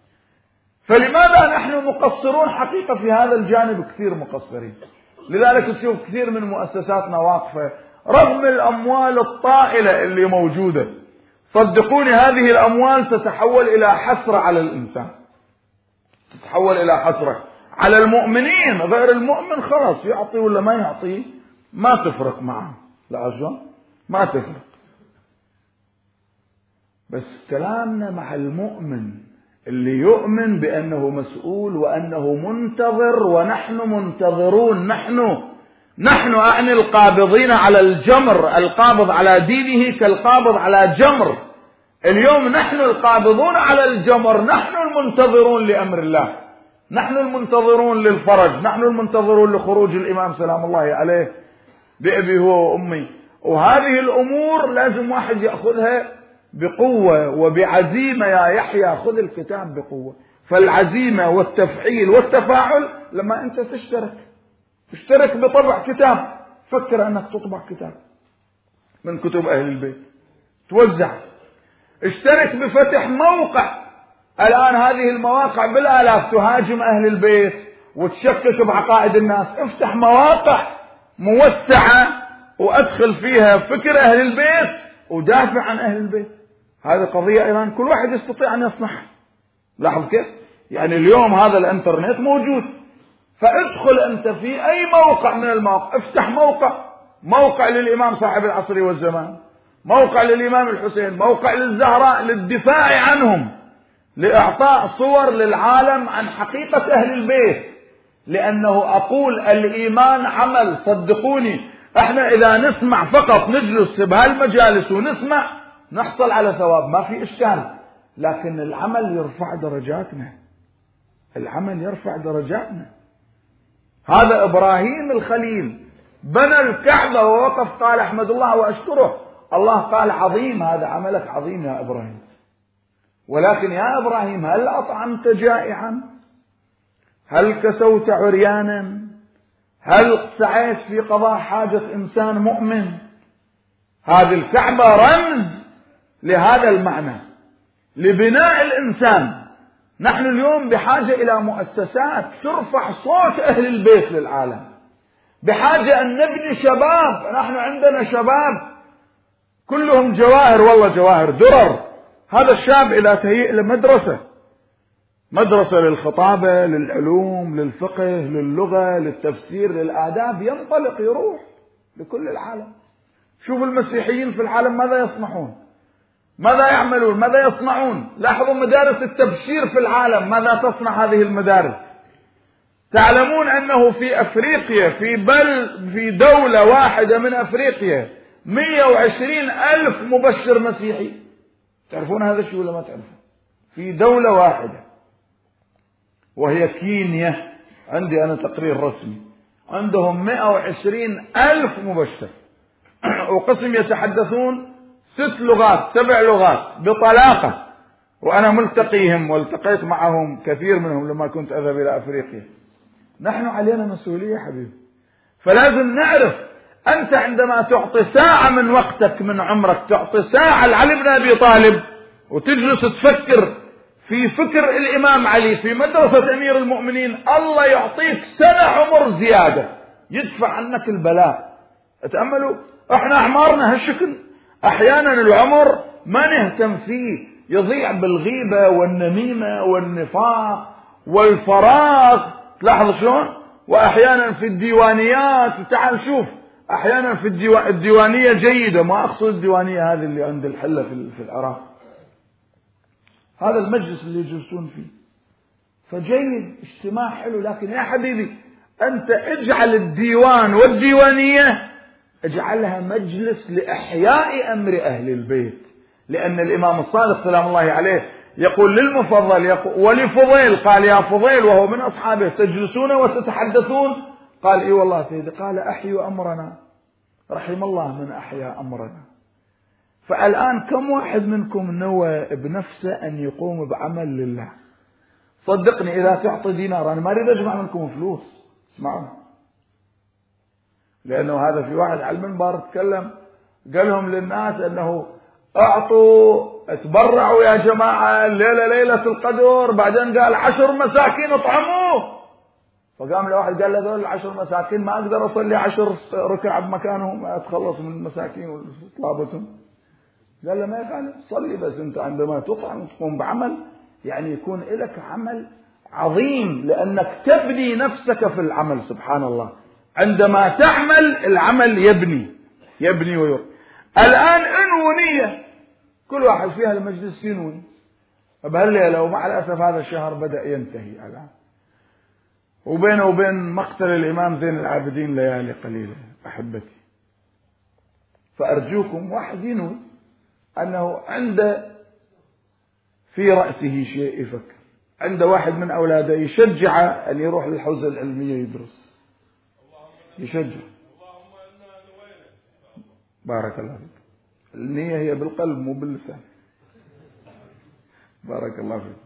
فلماذا نحن مقصرون حقيقة في هذا الجانب؟ كثير مقصرين. لذلك تشوف كثير من مؤسساتنا واقفة رغم الأموال الطائلة اللي موجودة. صدقوني هذه الأموال تتحول إلى حسرة على الإنسان، تتحول إلى حسرة على المؤمنين. غير المؤمن خلاص يعطي ولا ما يعطي ما تفرق معه، لا أجل ما تفرق. بس كلامنا مع المؤمن اللي يؤمن بأنه مسؤول وأنه منتظر، ونحن منتظرون. نحن أعني القابضين على الجمر، القابض على دينه كالقابض على جمر. اليوم نحن القابضون على الجمر، نحن المنتظرون لأمر الله، نحن المنتظرون للفرج، نحن المنتظرون لخروج الإمام سلام الله عليه بأبي هو وأمي. وهذه الأمور لازم واحد يأخذها بقوة وبعزيمة. يا يحيى خذ الكتاب بقوة. فالعزيمة والتفعيل والتفاعل لما أنت تشترك بطبع كتاب، فكر أنك تطبع كتاب من كتب أهل البيت توزع. اشترك بفتح موقع. الآن هذه المواقع بالآلاف تهاجم أهل البيت وتشكك بعقائد الناس. افتح مواقع موسعة وأدخل فيها فكر أهل البيت ودافع عن أهل البيت. هذه قضية أيضا كل واحد يستطيع أن يصنعها. لاحظ كيف؟ يعني اليوم هذا الانترنت موجود، فادخل أنت في أي موقع من المواقع، افتح موقع للإمام صاحب العصر والزمان، موقع للإمام الحسين، موقع للزهراء للدفاع عنهم، لإعطاء صور للعالم عن حقيقة أهل البيت. لأنه أقول الإيمان عمل. صدقوني احنا إذا نسمع فقط، نجلس بهالمجالس ونسمع نحصل على ثواب، ما في إشكال، لكن العمل يرفع درجاتنا، العمل يرفع درجاتنا. هذا إبراهيم الخليل بنى الكعبة ووقف قال أحمد الله وأشكره. الله قال عظيم، هذا عملك عظيم يا إبراهيم. ولكن يا إبراهيم هل أطعمت جائعا؟ هل كسوت عريانا؟ هل سعيت في قضاء حاجة إنسان مؤمن؟ هذه الكعبة رمز لهذا المعنى، لبناء الإنسان. نحن اليوم بحاجة إلى مؤسسات ترفع صوت أهل البيت للعالم، بحاجة أن نبني شباب. نحن عندنا شباب كلهم جواهر، والله جواهر درر. هذا الشاب إلى تهيئ لمدرسة، مدرسة للخطابة، للعلوم، للفقه، للغة، للتفسير، للآداب، ينطلق يروح لكل العالم. شوف المسيحيين في العالم ماذا يصنعون، ماذا يعملون، ماذا يصنعون. لاحظوا مدارس التبشير في العالم ماذا تصنع هذه المدارس. تعلمون أنه في أفريقيا، في دولة واحدة من أفريقيا 120,000 مبشر مسيحي. تعرفون هذا الشيء ولا ما تعرفون؟ في دولة واحدة وهي كينيا، عندي أنا تقرير رسمي، عندهم 120,000 مبشر، وقسم يتحدثون 6 لغات 7 لغات بطلاقة، وأنا ملتقيهم والتقيت معهم كثير منهم لما كنت أذهب إلى أفريقيا. نحن علينا مسؤولية حبيبي، فلازم نعرف. أنت عندما تعطي ساعة من وقتك من عمرك، تعطي ساعة لعلي بن أبي طالب وتجلس تفكر في فكر الإمام علي في مدرسة أمير المؤمنين، الله يعطيك سنة عمر زيادة يدفع عنك البلاء. تأملوا، احنا أعمارنا هالشكل، أحيانا العمر ما نهتم فيه، يضيع بالغيبة والنميمة والنفاق والفراغ، تلاحظ شلون؟ وأحيانا في الديوانيات، تعال شوف، أحيانا في الديوانية جيدة، ما أقصد الديوانية هذه اللي عند الحلة في العراق، هذا المجلس اللي يجلسون فيه، فجيد اجتماع حلو، لكن يا حبيبي أنت اجعل الديوان والديوانية اجعلها مجلس لإحياء أمر أهل البيت، لأن الإمام الصادق سلام الله عليه يقول للمفضل ولفضيل، قال يا فضيل وهو من أصحابه تجلسون وتتحدثون؟ قال إي والله سيدي. قال أحيوا أمرنا، رحم الله من أحيا أمرنا. فالآن كم واحد منكم نوى بنفسه أن يقوم بعمل لله؟ صدقني إذا تعطي دينار، أنا ما أريد أجمع منكم فلوس، اسمعوا، لأنه هذا في واحد على المنبر تكلم قال لهم للناس أنه أعطوا اتبرعوا يا جماعة الليلة ليلة القدر، بعدين قال 10 مساكين اطعموه. فقام له واحد قال له هذول 10 مساكين ما أقدر أصلي 10 ركع بمكانهم أتخلص من المساكين وطلابتهم. قال له ما يفعل، صلي بس أنت عندما تطعم تقوم بعمل يعني يكون لك عمل عظيم، لأنك تبني نفسك في العمل. سبحان الله، عندما تعمل العمل يبني ويرى. الآن انووا نية، كل واحد في هذا المجلس ينوي بهالليلة، ومع الأسف هذا الشهر بدأ ينتهي الآن، وبينه وبين مقتل الإمام زين العابدين ليالي قليلة أحبتي. فأرجوكم واحد ينوي أنه عنده في رأسه شيء يفكر، عنده واحد من أولاده يشجع أن يروح للحوزة العلمية يدرس، يشجع. بارك الله فيك. النية هي بالقلب مو باللسان. بارك الله فيك.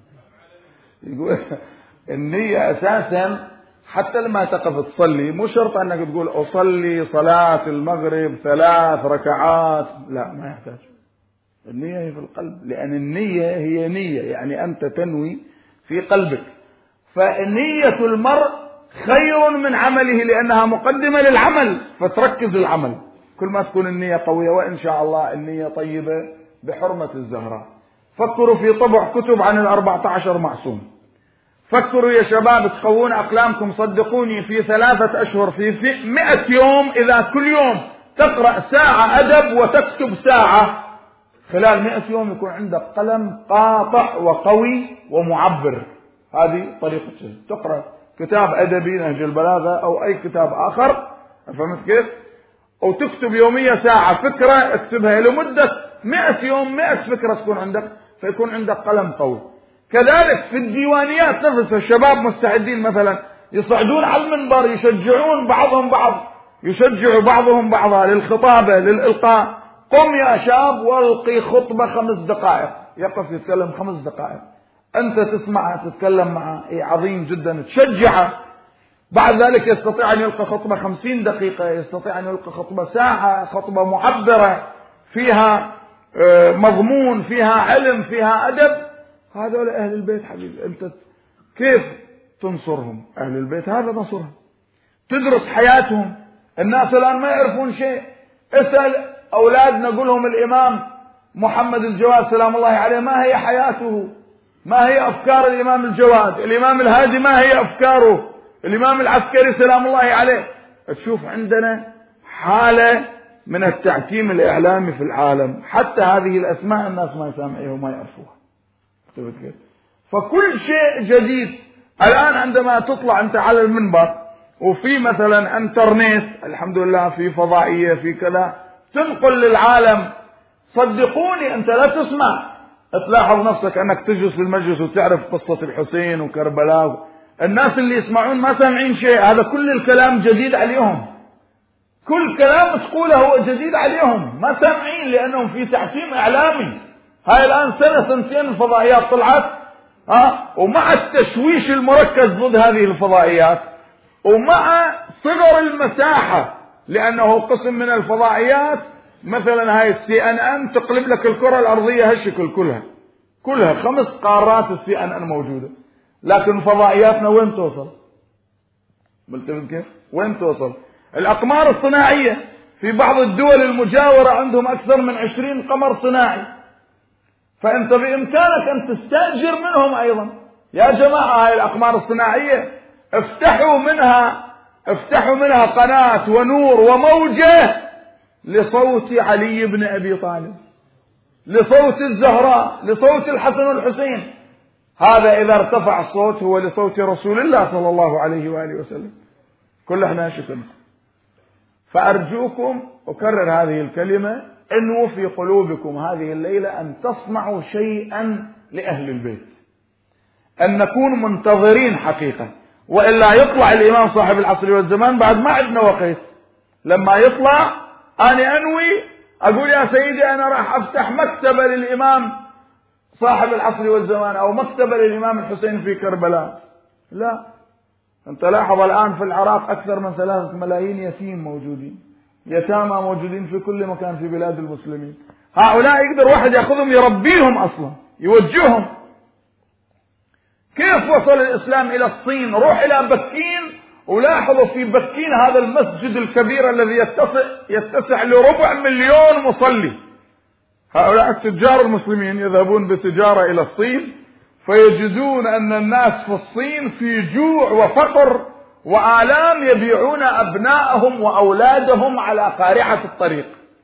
يقول النية أساسا حتى لما تقف تصلي مو شرط أنك تقول أصلي صلاة المغرب 3 ركعات، لا ما يحتاج. النية هي في القلب، لأن النية هي نية يعني أنت تنوي في قلبك. فنية المرء خير من عمله لأنها مقدمة للعمل، فتركز العمل كل ما تكون النية قوية، وإن شاء الله النية طيبة بحرمة الزهراء. فكروا في طبع كتب عن 14 معصوم، فكروا يا شباب تقوون أقلامكم، صدقوني في 3 أشهر في 100 يوم، إذا كل يوم تقرأ ساعة أدب وتكتب ساعة، خلال 100 يوم يكون عندك قلم قاطع وقوي ومعبر. هذه طريقة تقرأ كتاب أدبي نهج البلاغة أو أي كتاب آخر، فهمت كيف؟ أو تكتب يومية ساعة فكرة اكتبها لمدة 100 يوم، 100 فكرة تكون عندك، فيكون عندك قلم قوي. كذلك في الديوانيات نفسها الشباب مستعدين مثلا يصعدون على المنبر يشجعون بعضهم بعض، يشجع بعضهم بعضا للخطابة للإلقاء. قم يا شاب والقي خطبة 5 دقائق، يقف يتكلم 5 دقائق، أنت تسمعها تتكلم معه، عظيم جدا، تشجعه. بعد ذلك يستطيع أن يلقى خطبة 50 دقيقة، يستطيع أن يلقى خطبة ساعة، خطبة معبرة فيها مضمون، فيها علم، فيها أدب. هذول أهل البيت حبيبي، أنت كيف تنصرهم؟ أهل البيت هذا نصرهم، تدرس حياتهم. الناس الآن ما يعرفون شيء، اسأل أولادنا قل لهم الإمام محمد الجواد سلام الله عليه ما هي حياته، ما هي أفكار الإمام الجواد، الإمام الهادي ما هي أفكاره، الإمام العسكري سلام الله عليه. تشوف عندنا حالة من التعتيم الإعلامي في العالم، حتى هذه الأسماء الناس ما يسامعوها وما يعرفوها. فكل شيء جديد الآن عندما تطلع أنت على المنبر وفي مثلا انترنت، الحمد لله في فضائية في كذا، تنقل للعالم. صدقوني أنت لا تسمع، تلاحظ نفسك أنك تجلس في المجلس وتعرف قصة الحسين وكربلاء، الناس اللي يسمعون ما سامعين شيء، هذا كل الكلام جديد عليهم، كل كلام تقوله هو جديد عليهم، ما سامعين لأنهم في تعتيم إعلامي. هاي الآن سنة سنتين الفضائيات طلعت، ومع التشويش المركز ضد هذه الفضائيات، ومع صغر المساحة، لأنه قسم من الفضائيات مثلا هاي CNN تقلب لك الكرة الأرضية هالشكل كلها 5 قارات CNN موجودة، لكن فضائياتنا وين توصل؟ ملتفت كيف؟ وين توصل؟ الأقمار الصناعية في بعض الدول المجاورة عندهم أكثر من 20 قمر صناعي، فأنت بإمكانك أن تستأجر منهم أيضا. يا جماعة هاي الأقمار الصناعية افتحوا منها قناة ونور وموجة لصوت علي بن أبي طالب، لصوت الزهراء، لصوت الحسن والحسين. هذا إذا ارتفع الصوت هو لصوت رسول الله صلى الله عليه وآله وسلم. كل احنا شكرا. فأرجوكم أكرر هذه الكلمة، انووا في قلوبكم هذه الليلة أن تصنعوا شيئا لأهل البيت، أن نكون منتظرين حقيقة، وإلا يطلع الإمام صاحب العصر والزمان بعد ما عندنا وقت. لما يطلع أنا أنوي أقول يا سيدي أنا راح أفتح مكتبة للإمام صاحب العصر والزمان أو مكتبة للإمام الحسين في كربلاء. لا، أنت لاحظ الآن في العراق أكثر من 3 ملايين يتيم موجودين، يتامى موجودين في كل مكان في بلاد المسلمين. هؤلاء يقدر واحد يأخذهم يربيهم أصلا، يوجههم. كيف وصل الإسلام إلى الصين؟ روح إلى بكين ولاحظوا في بكين هذا المسجد الكبير الذي يتسع ل250,000 مصلي. هؤلاء التجار المسلمين يذهبون بتجارة إلى الصين فيجدون أن الناس في الصين في جوع وفقر وآلام، يبيعون أبنائهم وأولادهم على قارعة الطريق.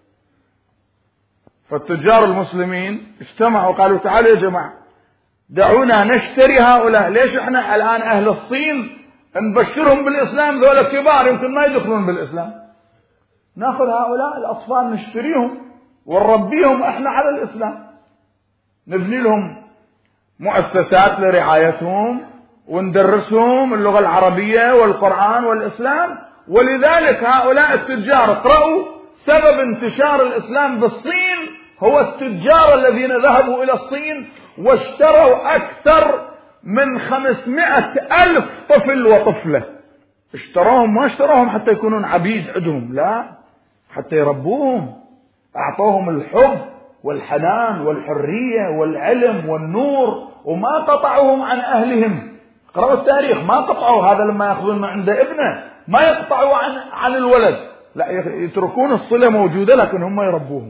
فالتجار المسلمين اجتمعوا وقالوا تعالوا يا جماعة دعونا نشتري هؤلاء. ليش احنا الآن أهل الصين نبشرهم بالإسلام؟ ذولا كبار يمكن ما يدخلون بالإسلام، ناخذ هؤلاء الأطفال نشتريهم ونربيهم احنا على الإسلام، نبني لهم مؤسسات لرعايتهم وندرسهم اللغة العربية والقرآن والإسلام. ولذلك هؤلاء التجار، اقرأوا سبب انتشار الإسلام بالصين هو التجار الذين ذهبوا إلى الصين واشتروا أكثر من 500,000 طفل وطفلة. اشتروهم، ما اشتروهم حتى يكونون عبيد عندهم، لا، حتى يربوهم، أعطوهم الحب والحنان والحرية والعلم والنور، وما قطعوهم عن أهلهم. اقرأوا التاريخ، ما قطعوا. هذا لما يأخذون من عند ابنه ما يقطعوا عن الولد، لا، يتركون الصلة موجودة لكن هم يربوهم.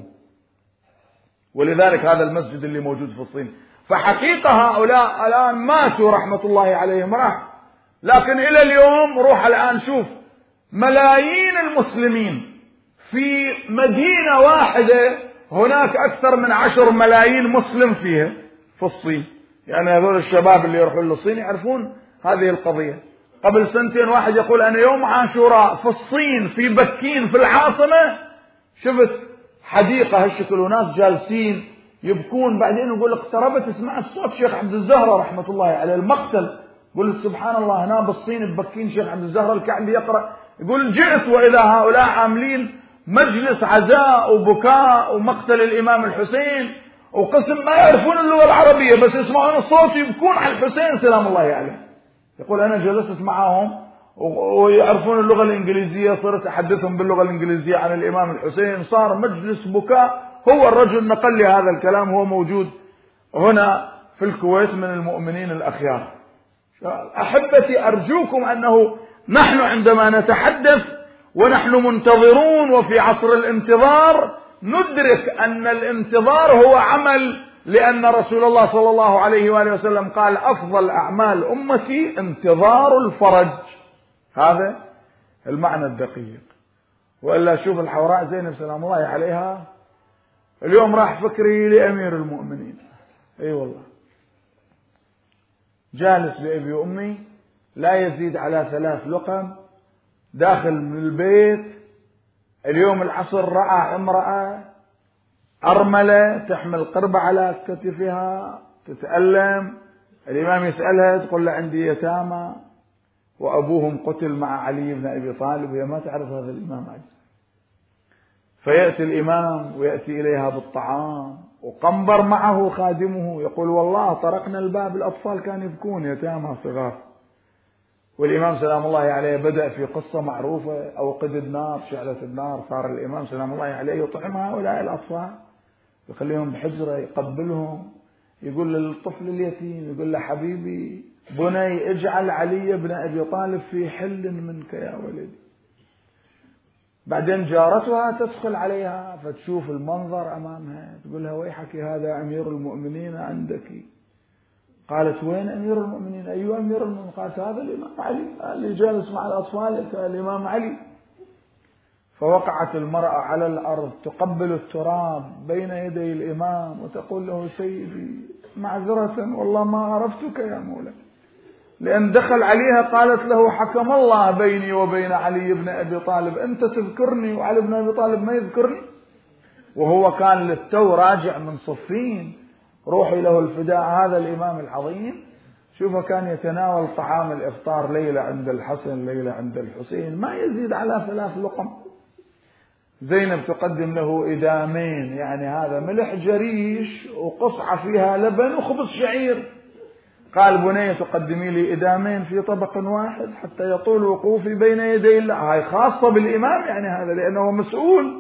ولذلك هذا المسجد اللي موجود في الصين. فحقيقة هؤلاء الآن ماتوا رحمة الله عليهم، راح. لكن إلى اليوم روح الآن شوف ملايين المسلمين في مدينة واحدة، هناك أكثر من 10 ملايين مسلم فيها في الصين. يعني هذول الشباب اللي يروحون للصين يعرفون هذه القضية. قبل 2 سنين واحد يقول أنا يوم عاشوراء في الصين في بكين في العاصمة شفت حديقة هالشكل وناس جالسين يبكون، بعدين يقول اقتربت سمعت صوت شيخ عبد الزهرة رحمة الله عليه المقتل. يقول سبحان الله هنا بالصين ببكين شيخ عبد الزهرة الكعبي يقرأ. يقول جئت وإذا هؤلاء عاملين مجلس عزاء وبكاء ومقتل الإمام الحسين، وقسم ما يعرفون اللغة العربية بس يسمعون الصوت يبكون على الحسين سلام الله عليه. يقول أنا جلست معهم ويعرفون اللغة الإنجليزية، صرت أحدثهم باللغة الإنجليزية عن الإمام الحسين، صار مجلس بكاء. هو الرجل نقل لي هذا الكلام، هو موجود هنا في الكويت من المؤمنين الأخيار. أحبتي أرجوكم أنه نحن عندما نتحدث ونحن منتظرون وفي عصر الانتظار ندرك أن الانتظار هو عمل، لأن رسول الله صلى الله عليه وآله وسلم قال أفضل أعمال أمتي انتظار الفرج. هذا المعنى الدقيق. وإلا شوف الحوراء زينب سلام الله عليها اليوم راح فكري لأمير المؤمنين، أي والله، جالس بأبي وأمي لا يزيد على 3 لقم، داخل من البيت اليوم العصر رأى امرأة أرملة تحمل قربة على كتفها تتألم، الإمام يسألها تقول له عندي يتامى وأبوهم قتل مع علي بن أبي طالب، وهي ما تعرف هذا الإمام علي. فيأتي الإمام ويأتي إليها بالطعام، وقنبر معه خادمه يقول والله طرقنا الباب الأطفال كانوا يبكون يتامى صغار. والإمام سلام الله عليه بدأ في قصة معروفة، أوقد النار شعلة النار، صار الإمام سلام الله عليه يطعم هؤلاء الأطفال، يخليهم بحجرة يقبلهم، يقول للطفل اليتيم يقول له حبيبي بني اجعل علي بن أبي طالب في حل منك يا ولدي. بعدين جارتها تدخل عليها فتشوف المنظر أمامها تقول لها ويحك هذا أمير المؤمنين عندك. قالت وين أمير المؤمنين؟ أيوة أمير المؤمنين؟ قالت هذا الإمام علي اللي جالس مع الأطفال الإمام علي. فوقعت المرأة على الأرض تقبل التراب بين يدي الإمام وتقول له سيدي معذرة والله ما عرفتك يا مولاي، لأن دخل عليها قالت له حكم الله بيني وبين علي بن أبي طالب، أنت تذكرني وعلي بن أبي طالب ما يذكرني. وهو كان للتو راجع من صفين، روحي له الفداء هذا الإمام العظيم. شوفه كان يتناول طعام الإفطار ليلة عند الحسن ليلة عند الحسين ما يزيد على 3 لقم. زينب تقدم له إدامين، يعني هذا ملح جريش وقصعة فيها لبن وخبز شعير. قال بنية تقدمي لي إدامين في طبق واحد حتى يطول وقوفي بين يدي الله. هاي خاصة بالإمام يعني هذا لأنه مسؤول.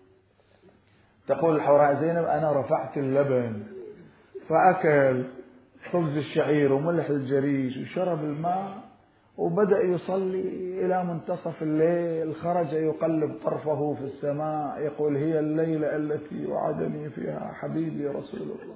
تقول الحوراء زينب أنا رفعت اللبن فأكل خبز الشعير وملح الجريش وشرب الماء وبدأ يصلي إلى منتصف الليل. خرج يقلب طرفه في السماء يقول هي الليلة التي وعدني فيها حبيبي رسول الله.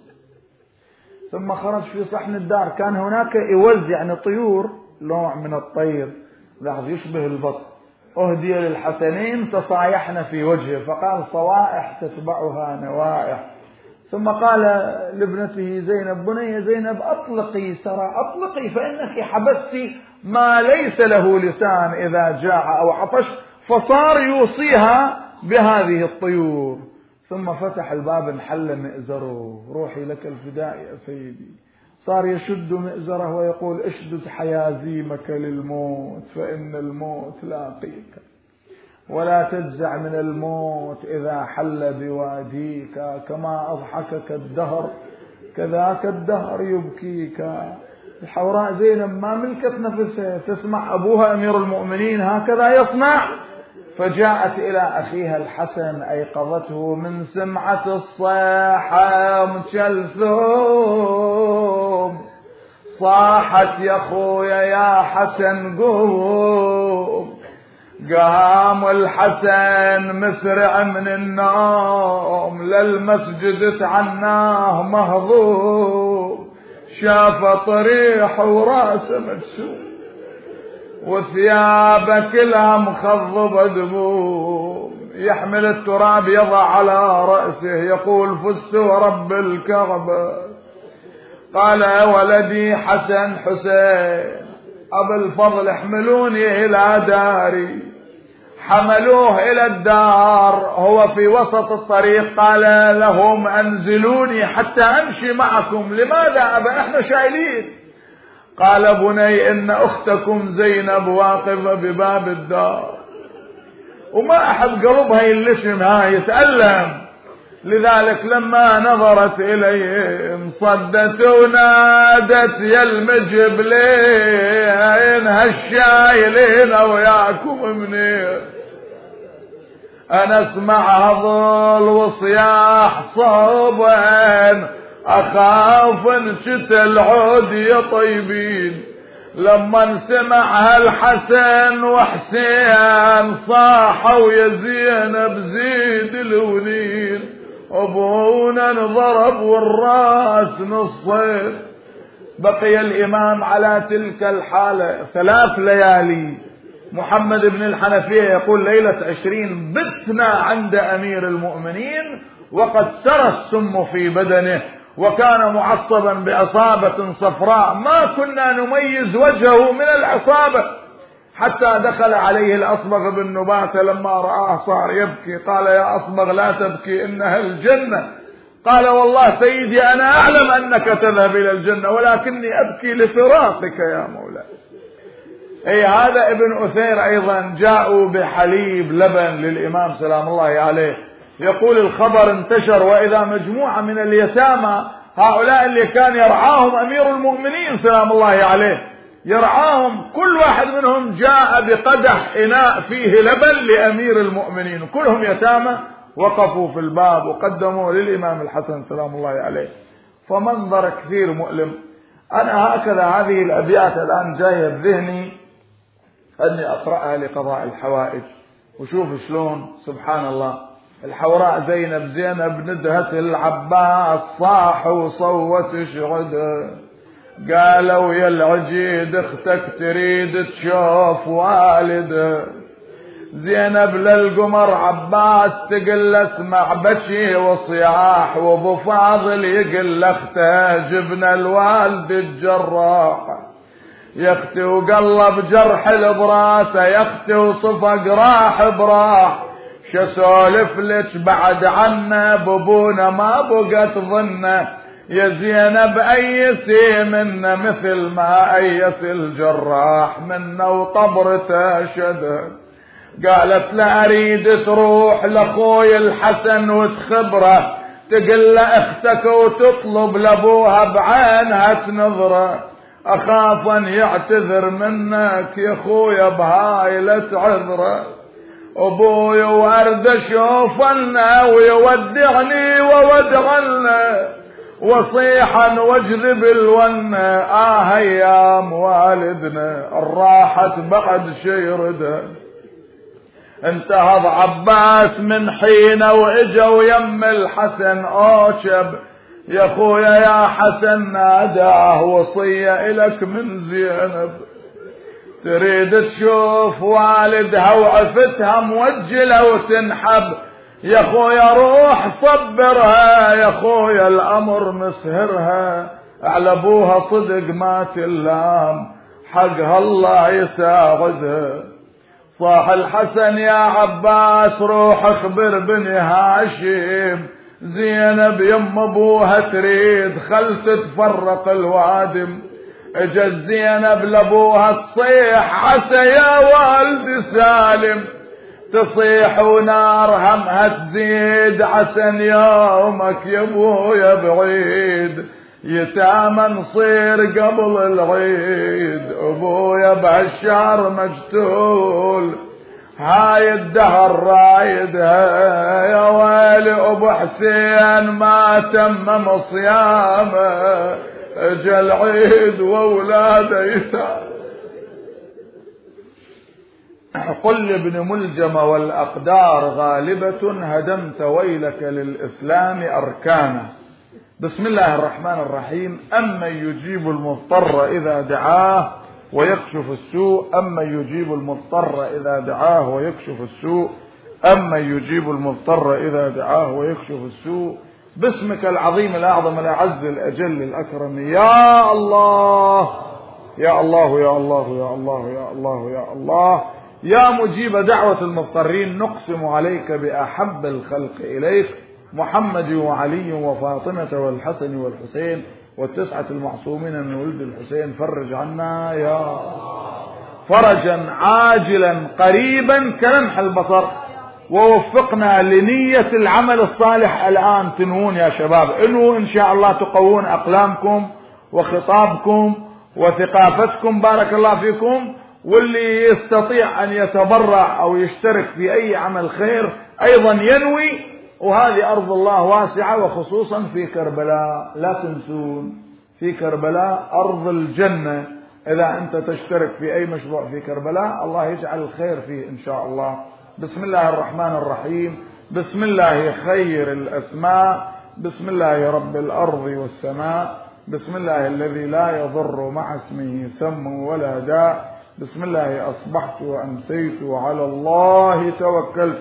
ثم خرج في صحن الدار، كان هناك إوز يعني طيور نوع من الطير لاحظ يشبه البط، أهدي للحسنين تصايحن في وجهه، فقال صوائح تتبعها نوائح. ثم قال لابنته زينب بني زينب أطلقي سرى أطلقي فإنك حبستي ما ليس له لسان إذا جاع أو عطش، فصار يوصيها بهذه الطيور. ثم فتح الباب انحل مئزره، روحي لك الفداء يا سيدي. صار يشد مئزره ويقول اشدد حيازيمك للموت فإن الموت لاقيك، ولا تجزع من الموت إذا حل بواديك، كما أضحكك الدهر كذاك الدهر يبكيك. الحوراء زينب ما ملكت نفسها، تسمع أبوها أمير المؤمنين هكذا يصنع، فجاءت إلى أخيها الحسن أيقظته من سمعة الصيحة مشلثوم، صاحت يا خويا يا حسن قوم. قام الحسن مسرع من النوم للمسجد تعناه مهضوم، شاف طريح وراسه مكسور وثيابه كلها مخضبة دموم، يحمل التراب يضع على رأسه يقول فزت ورب الكعبة. قال يا ولدي حسن حسين أبو الفضل احملوني إلى داري. حملوه إلى الدار، هو في وسط الطريق قال لهم أنزلوني حتى أمشي معكم. لماذا أبا احنا شايلين؟ قال بني إن أختكم زينب واقفة بباب الدار وما أحد قلبها يلشم هاي يتألم، لذلك لما نظرت إليهم صدت ونادت يا المجبلين هالشايلين وياكم منين؟ أنا اسمع هذول وصياح صوبين أخاف انشت العود يا طيبين. لما سمع هالحسن وحسين صاحوا يا زينب زيد الونين، أبونا انضرب والراس نصين. بقي الإمام على تلك الحالة 3 ليالي. محمد بن الحنفية يقول ليلة 20 بتنا عند أمير المؤمنين وقد سرى السم في بدنه، وكان معصبا بعصابة صفراء ما كنا نميز وجهه من العصابة، حتى دخل عليه الأصبغ بن نباتة لما رآه صار يبكي، قال يا أصبغ لا تبكي إنها الجنة. قال والله سيدي أنا أعلم أنك تذهب إلى الجنة ولكني أبكي لفراقك يا مولاي. أي هذا ابن أثير أيضا جاءوا بحليب لبن للإمام سلام الله عليه، يقول الخبر انتشر وإذا مجموعة من اليتامى هؤلاء اللي كان يرعاهم أمير المؤمنين سلام الله عليه يرعاهم، كل واحد منهم جاء بقدح إناء فيه لبن لأمير المؤمنين، كلهم يتامى وقفوا في الباب وقدموا للإمام الحسن سلام الله عليه. فمنظر كثير مؤلم. أنا هكذا هذه الأبيات الآن جاية بذهني أني أقرأها لقضاء الحوائج، وشوف شلون سبحان الله. الحوراء زينب ندهت العباس صاح وصوت شغده، قالوا يا العجيد اختك تريد تشوف والده. زينب للقمر عباس تقل اسمع بكي وصياح، وابو فاضل يقل اخته جبنا الوالد الجراح. يا اختي وقلب جرح البراسه، يا اختي وصفق راح براح، شسولف لك بعد عنا بابونا ما بقت ظنه. يا زينب ايسي منا مثل ما ايس الجراح منا وطبرته شدد. قالت لا اريد تروح لاخوي الحسن وتخبره، تقل اختك وتطلب لابوها بعينها تنظره. اخاف ان يعتذر منك يا اخويا بهاي لا تعذره. ابوي ورد اشوفنا ويودعني وودعنا، وصيحا واجذب الونه ايام والدنا الراحت بعد شيرده. انتهض عباس من حينه واجوا يم الحسن اوشب، يا اخويا يا حسن ناداه وصيه الك من زينب، تريد تشوف والدها وعفتها موجله وتنحب. يا اخويا روح صبرها، يا اخويا الامر مسهرها، على ابوها صدق ما تلام حقها الله يساعدها. صاح الحسن يا عباس روح اخبر بني هاشم، زينب يم ابوها تريد خل تتفرق الوادم. اجت زينب لابوها تصيح عسى يا والد سالم، تصيح ونار همها تزيد عسن يومك يا ابويا بعيد، يتامى نصير قبل العيد. ابويا بهالشهر مجتول هاي الدهر رايدها، يا ويلي ابو حسين ما تمم صيامه، اجا العيد واولاده يتامى. قل لابن ملجم والاقدار غالبة هدمت ويلك للاسلام اركانه. بسم الله الرحمن الرحيم. أمن يجيب المضطر إذا دعاه ويكشف السوء، أمن يجيب المضطر إذا دعاه ويكشف السوء، أمن يجيب المضطر إذا دعاه ويكشف السوء. باسمك العظيم الأعظم الأعز الأجل الأكرم يا الله يا الله يا الله يا الله يا الله يا الله يا مجيب دعوة المضطرين. نقسم عليك بأحب الخلق إليك محمد وعلي وفاطمة والحسن والحسين والتسعة المعصومين من ولد الحسين. فرج عنا يا فرجا عاجلا قريبا كلمح البصر، ووفقنا لنية العمل الصالح. الآن تنوون يا شباب، انووا إن شاء الله تقوون أقلامكم وخطابكم وثقافتكم بارك الله فيكم. واللي يستطيع أن يتبرع أو يشترك في أي عمل خير أيضا ينوي. وهذه أرض الله واسعة، وخصوصا في كربلاء لا تنسون، في كربلاء أرض الجنة. إذا أنت تشترك في أي مشروع في كربلاء الله يجعل الخير فيه إن شاء الله. بسم الله الرحمن الرحيم. بسم الله خير الأسماء، بسم الله رب الأرض والسماء، بسم الله الذي لا يضر مع اسمه سم ولا داء، بسم الله أصبحت وأمسيت وعلى الله توكلت،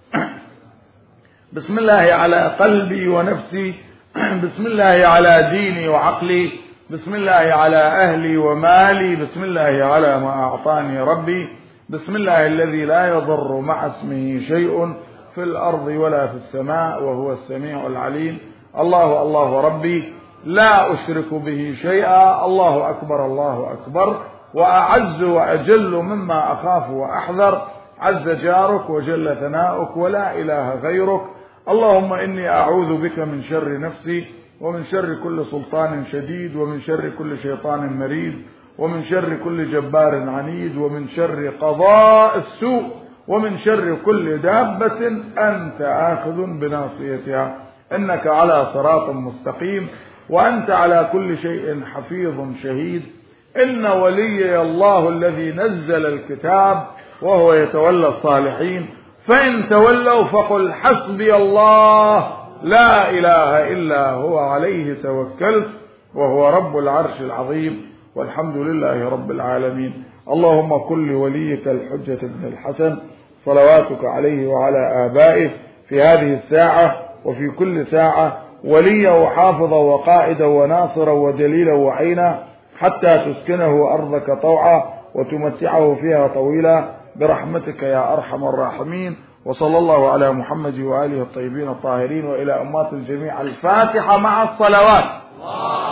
بسم الله على قلبي ونفسي، بسم الله على ديني وعقلي، بسم الله على أهلي ومالي، بسم الله على ما أعطاني ربي، بسم الله الذي لا يضر مع اسمه شيء في الأرض ولا في السماء وهو السميع العليم. الله الله ربي لا أشرك به شيئا. الله أكبر الله أكبر. وأعز وأجل مما أخاف وأحذر، عز جارك وجل ثناؤك ولا إله غيرك. اللهم إني أعوذ بك من شر نفسي ومن شر كل سلطان شديد ومن شر كل شيطان مريد ومن شر كل جبار عنيد ومن شر قضاء السوء ومن شر كل دابة أنت آخذ بناصيتها، إنك على صراط مستقيم وأنت على كل شيء حفيظ شهيد. إن وليي الله الذي نزل الكتاب وهو يتولى الصالحين، فإن تولوا فقل حسبي الله لا إله إلا هو عليه توكلت وهو رب العرش العظيم والحمد لله رب العالمين. اللهم كن لوليك الحجة بن الحسن صلواتك عليه وعلى آبائه في هذه الساعة وفي كل ساعة وليا وحافظا وقائدا وناصرا ودليلا وعينا، حتى تسكنه أرضك طوعا وتمتعه فيها طويلا برحمتك يا أرحم الراحمين. وصلى الله على محمد وآله الطيبين الطاهرين وإلى أمات الجميع. الفاتحة مع الصلوات.